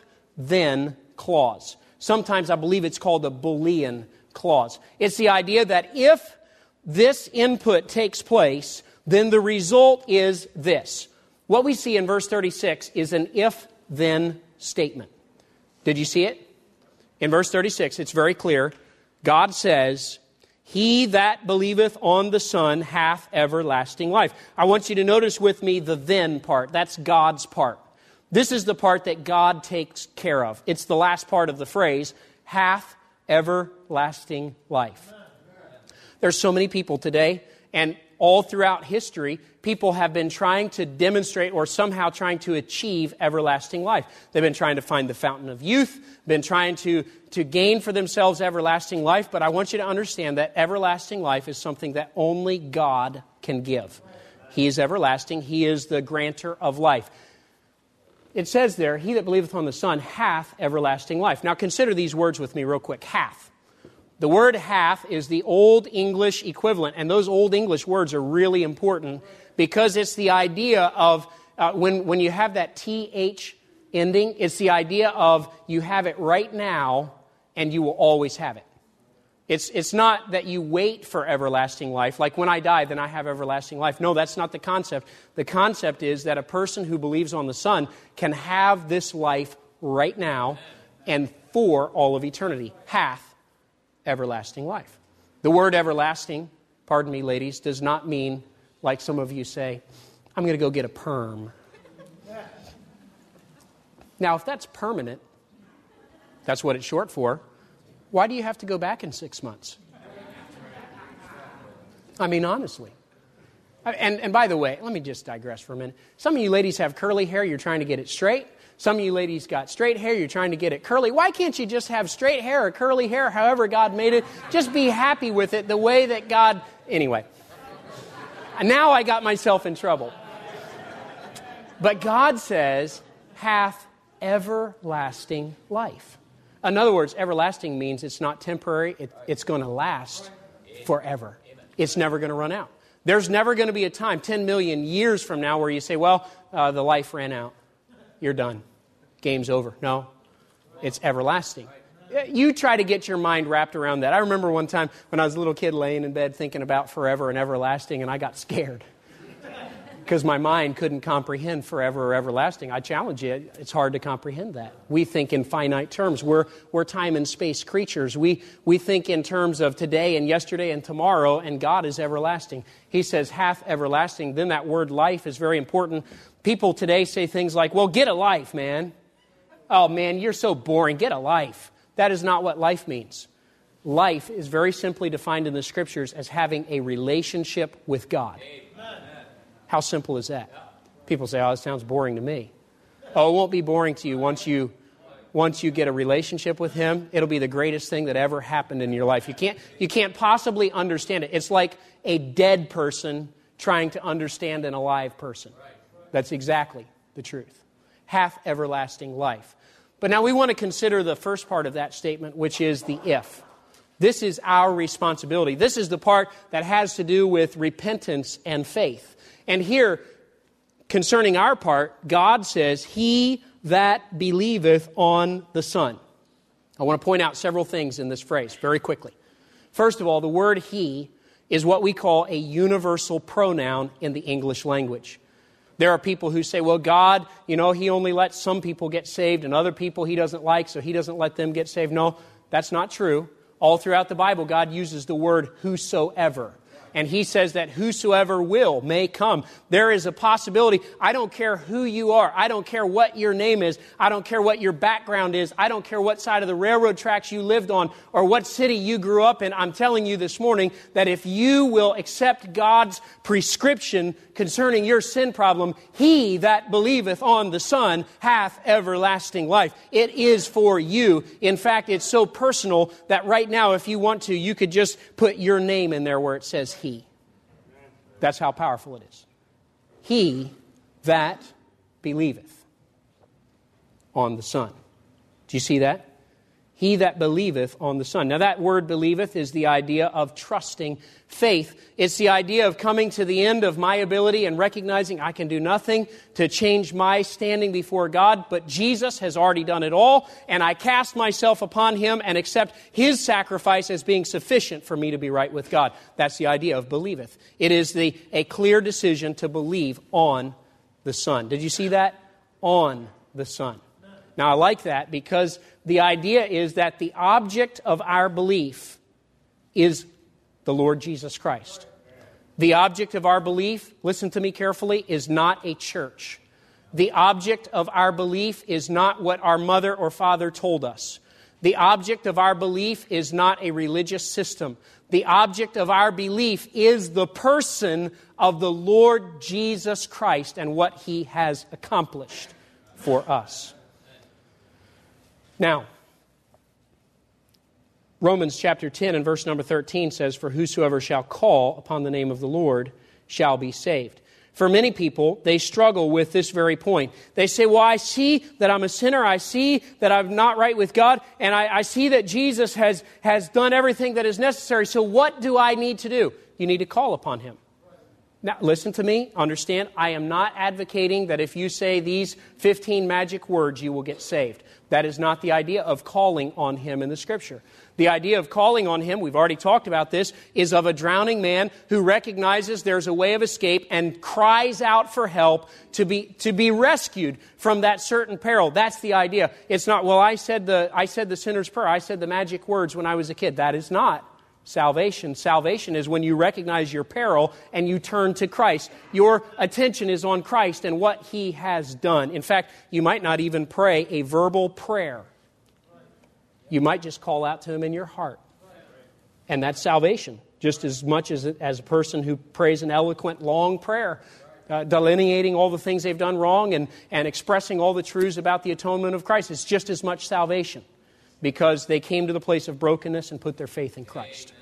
if-then clause. Sometimes I believe it's called a Boolean clause. It's the idea that if this input takes place, then the result is this. What we see in verse 36 is an if-then statement. Did you see it? In verse 36, it's very clear. God says, He that believeth on the Son hath everlasting life. I want you to notice with me the then part. That's God's part. This is the part that God takes care of. It's the last part of the phrase, hath everlasting life. There's so many people today, and all throughout history, people have been trying to demonstrate or somehow trying to achieve everlasting life. They've been trying to find the fountain of youth, been trying to gain for themselves everlasting life, but I want you to understand that everlasting life is something that only God can give. He is everlasting. He is the granter of life. It says there, He that believeth on the Son hath everlasting life. Now consider these words with me real quick. Hath. The word hath is the Old English equivalent, and those Old English words are really important because it's the idea of, when you have that TH ending, it's the idea of you have it right now and you will always have it. It's not that you wait for everlasting life, like when I die, then I have everlasting life. No, that's not the concept. The concept is that a person who believes on the Son can have this life right now and for all of eternity. Hath everlasting life. The word everlasting, pardon me, ladies, does not mean, like some of you say, I'm going to go get a perm. Now, if that's permanent, that's what it's short for, why do you have to go back in 6 months? I mean, honestly. And by the way, let me just digress for a minute. Some of you ladies have curly hair, you're trying to get it straight. Some of you ladies got straight hair, you're trying to get it curly. Why can't you just have straight hair or curly hair, however God made it? Just be happy with it the way that God... Anyway. Now I got myself in trouble. But God says, hath everlasting life. In other words, everlasting means it's not temporary, it's going to last forever. It's never going to run out. There's never going to be a time, 10 million years from now, where you say, well, the life ran out. You're done. Game's over. No, it's everlasting. You try to get your mind wrapped around that. I remember one time when I was a little kid laying in bed thinking about forever and everlasting, and I got scared because my mind couldn't comprehend forever or everlasting. I challenge you, it's hard to comprehend that. We think in finite terms. We're time and space creatures. We think in terms of today and yesterday and tomorrow, and God is everlasting. He says, hath everlasting. Then that word life is very important. People today say things like, well, get a life, man. Oh, man, you're so boring. Get a life. That is not what life means. life is very simply defined in the Scriptures as having a relationship with God. Amen. How simple is that? People say, oh, that sounds boring to me. Oh, it won't be boring to you once you get a relationship with Him. It'll be the greatest thing that ever happened in your life. You can't possibly understand it. It's like a dead person trying to understand an alive person. That's exactly the truth. Hath everlasting life. But now we want to consider the first part of that statement, which is the if. This is our responsibility. This is the part that has to do with repentance and faith. And here, concerning our part, God says, He that believeth on the Son. I want to point out several things in this phrase very quickly. First of all, the word He is what we call a universal pronoun in the English language. There are people who say, well, God, He only lets some people get saved and other people He doesn't like, so He doesn't let them get saved. No, that's not true. All throughout the Bible, God uses the word whosoever. And He says that whosoever will may come. There is a possibility. I don't care who you are. I don't care what your name is. I don't care what your background is. I don't care what side of the railroad tracks you lived on or what city you grew up in. I'm telling you this morning that if you will accept God's prescription concerning your sin problem, He that believeth on the Son hath everlasting life. It is for you. In fact, it's so personal that right now, if you want to, you could just put your name in there where it says He. That's how powerful it is. He that believeth on the Son. Do you see that? He that believeth on the Son. Now that word believeth is the idea of trusting faith. It's the idea of coming to the end of my ability and recognizing I can do nothing to change my standing before God, but Jesus has already done it all, and I cast myself upon Him and accept His sacrifice as being sufficient for me to be right with God. That's the idea of believeth. It is a clear decision to believe on the Son. Did you see that? On the Son. Now I like that because the idea is that the object of our belief is the Lord Jesus Christ. The object of our belief, listen to me carefully, is not a church. The object of our belief is not what our mother or father told us. The object of our belief is not a religious system. The object of our belief is the person of the Lord Jesus Christ and what He has accomplished for us. Now, Romans chapter 10 and verse number 13 says, for whosoever shall call upon the name of the Lord shall be saved. For many people, they struggle with this very point. They say, well, I see that I'm a sinner. I see that I'm not right with God. And I see that Jesus has done everything that is necessary. So what do I need to do? You need to call upon Him. Now, listen to me. Understand, I am not advocating that if you say these 15 magic words, you will get saved. That is not the idea of calling on Him in the Scripture. The idea of calling on Him, we've already talked about this, is of a drowning man who recognizes there's a way of escape and cries out for help to be rescued from that certain peril. That's the idea. It's not, well, I said the sinner's prayer. I said the magic words when I was a kid. That is not salvation. Salvation is when you recognize your peril and you turn to Christ. Your attention is on Christ and what He has done. In fact, you might not even pray a verbal prayer. You might just call out to Him in your heart. And that's salvation, just as much as a person who prays an eloquent, long prayer, delineating all the things they've done wrong and expressing all the truths about the atonement of Christ. It's just as much salvation, because they came to the place of brokenness and put their faith in Christ.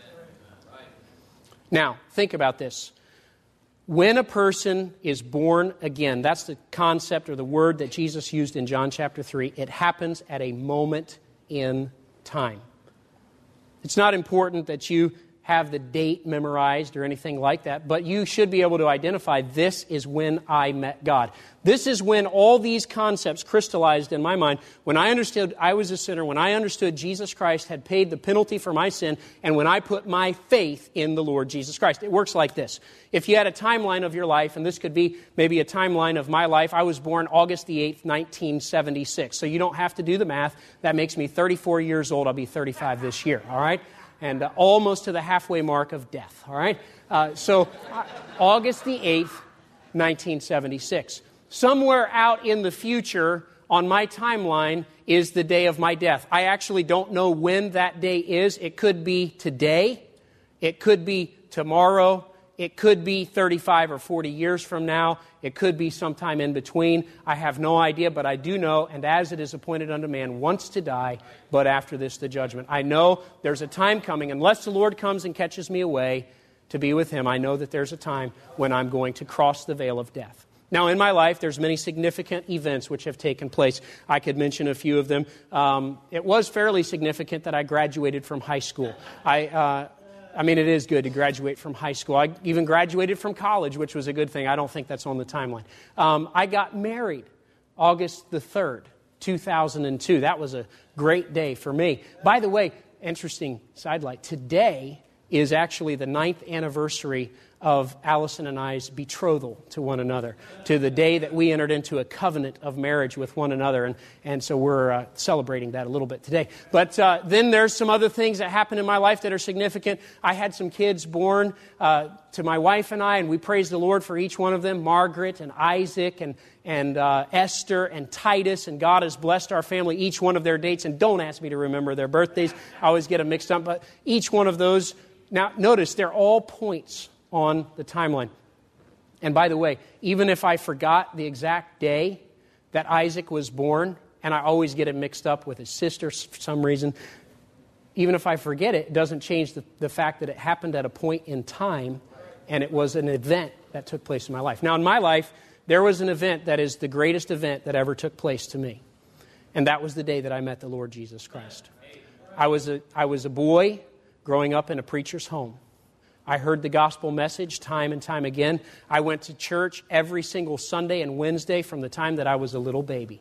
Now, think about this. When a person is born again, that's the concept or the word that Jesus used in John chapter 3. It happens at a moment in time. It's not important that you have the date memorized or anything like that, but you should be able to identify this is when I met God. This is when all these concepts crystallized in my mind. When I understood I was a sinner, when I understood Jesus Christ had paid the penalty for my sin, and when I put my faith in the Lord Jesus Christ. It works like this. If you had a timeline of your life, and this could be maybe a timeline of my life, I was born August the 8th, 1976. So you don't have to do the math. That makes me 34 years old. I'll be 35 this year, all right? And almost to the halfway mark of death, all right? So August the 8th, 1976. Somewhere out in the future, on my timeline is the day of my death. I actually don't know when that day is. It could be today. It could be tomorrow. It could be 35 or 40 years from now. It could be sometime in between. I have no idea, but I do know, and as it is appointed unto man once to die, but after this the judgment. I know there's a time coming, unless the Lord comes and catches me away to be with Him, I know that there's a time when I'm going to cross the veil of death. Now, in my life, there's many significant events which have taken place. I could mention a few of them. It was fairly significant that I graduated from high school. I mean, it is good to graduate from high school. I even graduated from college, which was a good thing. I don't think that's on the timeline. I got married August the 3rd, 2002. That was a great day for me. By the way, interesting sidelight, today is actually the 9th anniversary of Allison and I's betrothal to one another, to the day that we entered into a covenant of marriage with one another. And so we're celebrating that a little bit today. But then there's some other things that happened in my life that are significant. I had some kids born to my wife and I, and we praise the Lord for each one of them, Margaret and Isaac and Esther and Titus, and God has blessed our family, each one of their dates. And don't ask me to remember their birthdays. I always get them mixed up. But each one of those, now notice, they're all points on the timeline. And by the way, even if I forgot the exact day that Isaac was born, and I always get it mixed up with his sister for some reason, even if I forget it, it doesn't change the fact that it happened at a point in time, and it was an event that took place in my life. Now, in my life, there was an event that is the greatest event that ever took place to me, and that was the day that I met the Lord Jesus Christ. I was a boy growing up in a preacher's home. I heard the gospel message time and time again. I went to church every single Sunday and Wednesday from the time that I was a little baby.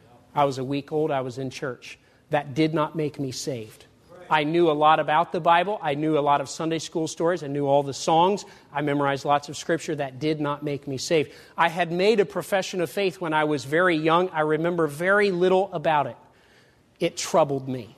I was a week old. I was in church. That did not make me saved. I knew a lot about the Bible. I knew a lot of Sunday school stories. I knew all the songs. I memorized lots of scripture. That did not make me saved. I had made a profession of faith when I was very young. I remember very little about it. It troubled me.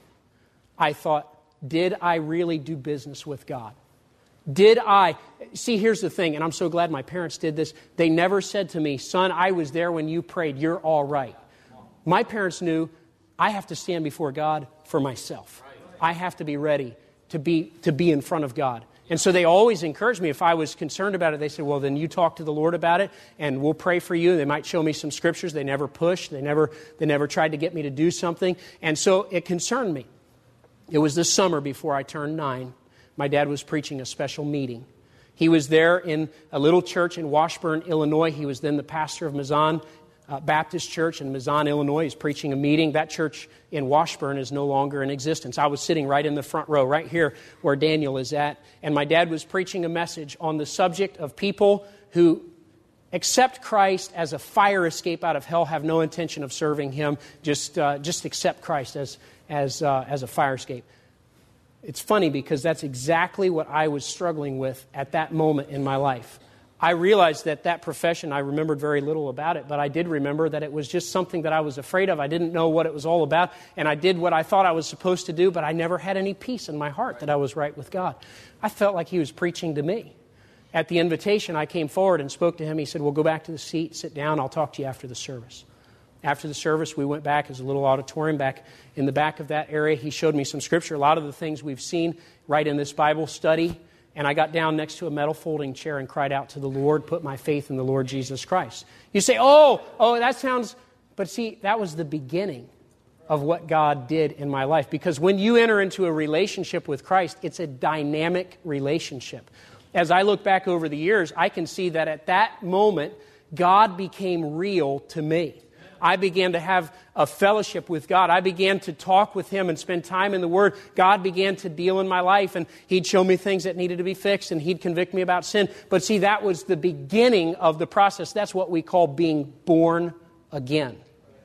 I thought, did I really do business with God? Did I? See, here's the thing, and I'm so glad my parents did this. They never said to me, son, I was there when you prayed. You're all right. My parents knew I have to stand before God for myself. I have to be ready to be in front of God. And so they always encouraged me. If I was concerned about it, they said, well, then you talk to the Lord about it, and we'll pray for you. They might show me some scriptures. They never pushed. They never tried to get me to do something. And so it concerned me. It was the summer before I turned 9. My dad was preaching a special meeting. He was there in a little church in Washburn, Illinois. He was then the pastor of Mazan Baptist Church in Mazan, Illinois. He's preaching a meeting. That church in Washburn is no longer in existence. I was sitting right in the front row, right here where Daniel is at. And my dad was preaching a message on the subject of people who accept Christ as a fire escape out of hell, have no intention of serving Him, just accept Christ as a fire escape. It's funny because that's exactly what I was struggling with at that moment in my life. I realized that profession, I remembered very little about it, but I did remember that it was just something that I was afraid of. I didn't know what it was all about, and I did what I thought I was supposed to do, but I never had any peace in my heart that I was right with God. I felt like He was preaching to me. At the invitation, I came forward and spoke to him. He said, well, go back to the seat, sit down, I'll talk to you after the service. After the service, we went back. There's a little auditorium back in the back of that area. He showed me some scripture, a lot of the things we've seen right in this Bible study. And I got down next to a metal folding chair and cried out to the Lord, put my faith in the Lord Jesus Christ. You say, oh, that sounds... But see, that was the beginning of what God did in my life. Because when you enter into a relationship with Christ, it's a dynamic relationship. As I look back over the years, I can see that at that moment, God became real to me. I began to have a fellowship with God. I began to talk with Him and spend time in the Word. God began to deal in my life, and He'd show me things that needed to be fixed, and He'd convict me about sin. But see, that was the beginning of the process. That's what we call being born again.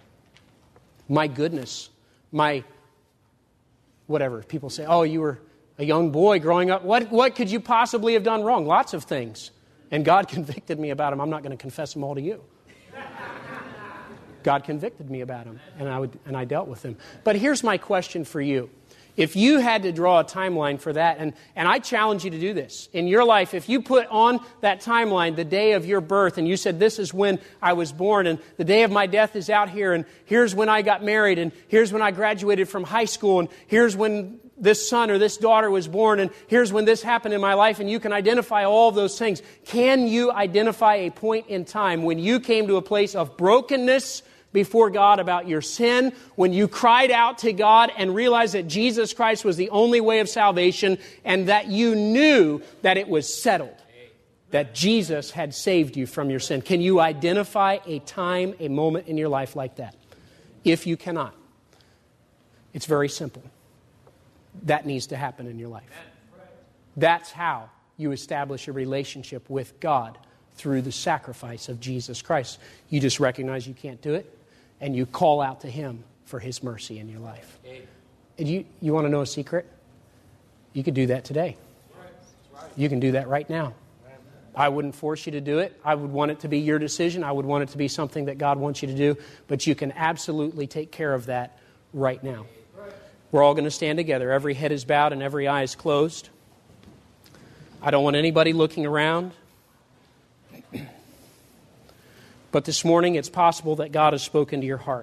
My goodness. Whatever. People say, oh, you were a young boy growing up. What could you possibly have done wrong? Lots of things. And God convicted me about them. I'm not going to confess them all to you. God convicted me about them, and I dealt with them. But here's my question for you. If you had to draw a timeline for that, and I challenge you to do this. In your life, if you put on that timeline the day of your birth, and you said, this is when I was born, and the day of my death is out here, and here's when I got married, and here's when I graduated from high school, and here's when this son or this daughter was born, and here's when this happened in my life, and you can identify all of those things. Can you identify a point in time when you came to a place of brokenness before God about your sin, when you cried out to God and realized that Jesus Christ was the only way of salvation, and that you knew that it was settled, that Jesus had saved you from your sin? Can you identify a time, a moment in your life like that? If you cannot, it's very simple. That needs to happen in your life. That's how you establish a relationship with God, through the sacrifice of Jesus Christ. You just recognize you can't do it, and you call out to Him for His mercy in your life. And you want to know a secret? You could do that today. You can do that right now. I wouldn't force you to do it. I would want it to be your decision. I would want it to be something that God wants you to do. But you can absolutely take care of that right now. We're all going to stand together. Every head is bowed and every eye is closed. I don't want anybody looking around. But this morning, it's possible that God has spoken to your heart.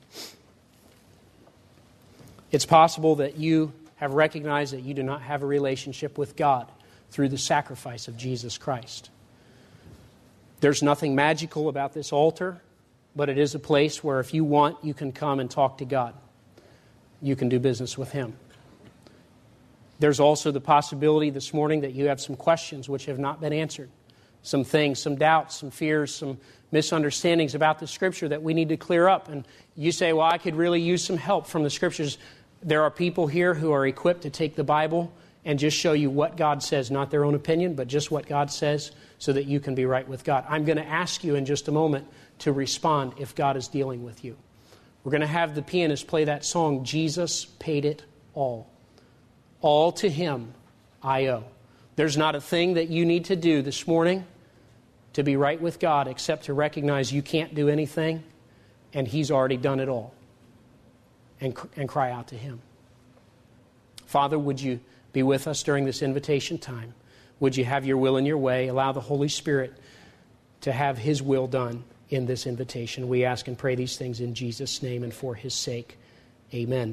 It's possible that you have recognized that you do not have a relationship with God through the sacrifice of Jesus Christ. There's nothing magical about this altar, but it is a place where if you want, you can come and talk to God. You can do business with Him. There's also the possibility this morning that you have some questions which have not been answered. Some things, some doubts, some fears, some misunderstandings about the Scripture that we need to clear up. And you say, well, I could really use some help from the Scriptures. There are people here who are equipped to take the Bible and just show you what God says, not their own opinion, but just what God says, so that you can be right with God. I'm going to ask you in just a moment to respond if God is dealing with you. We're going to have the pianist play that song, Jesus Paid It All. All to Him I owe. There's not a thing that you need to do this morning to be right with God except to recognize you can't do anything, and He's already done it all. And cry out to Him. Father, would you be with us during this invitation time? Would you have your will and your way? Allow the Holy Spirit to have His will done in this invitation. We ask and pray these things in Jesus' name and for His sake. Amen.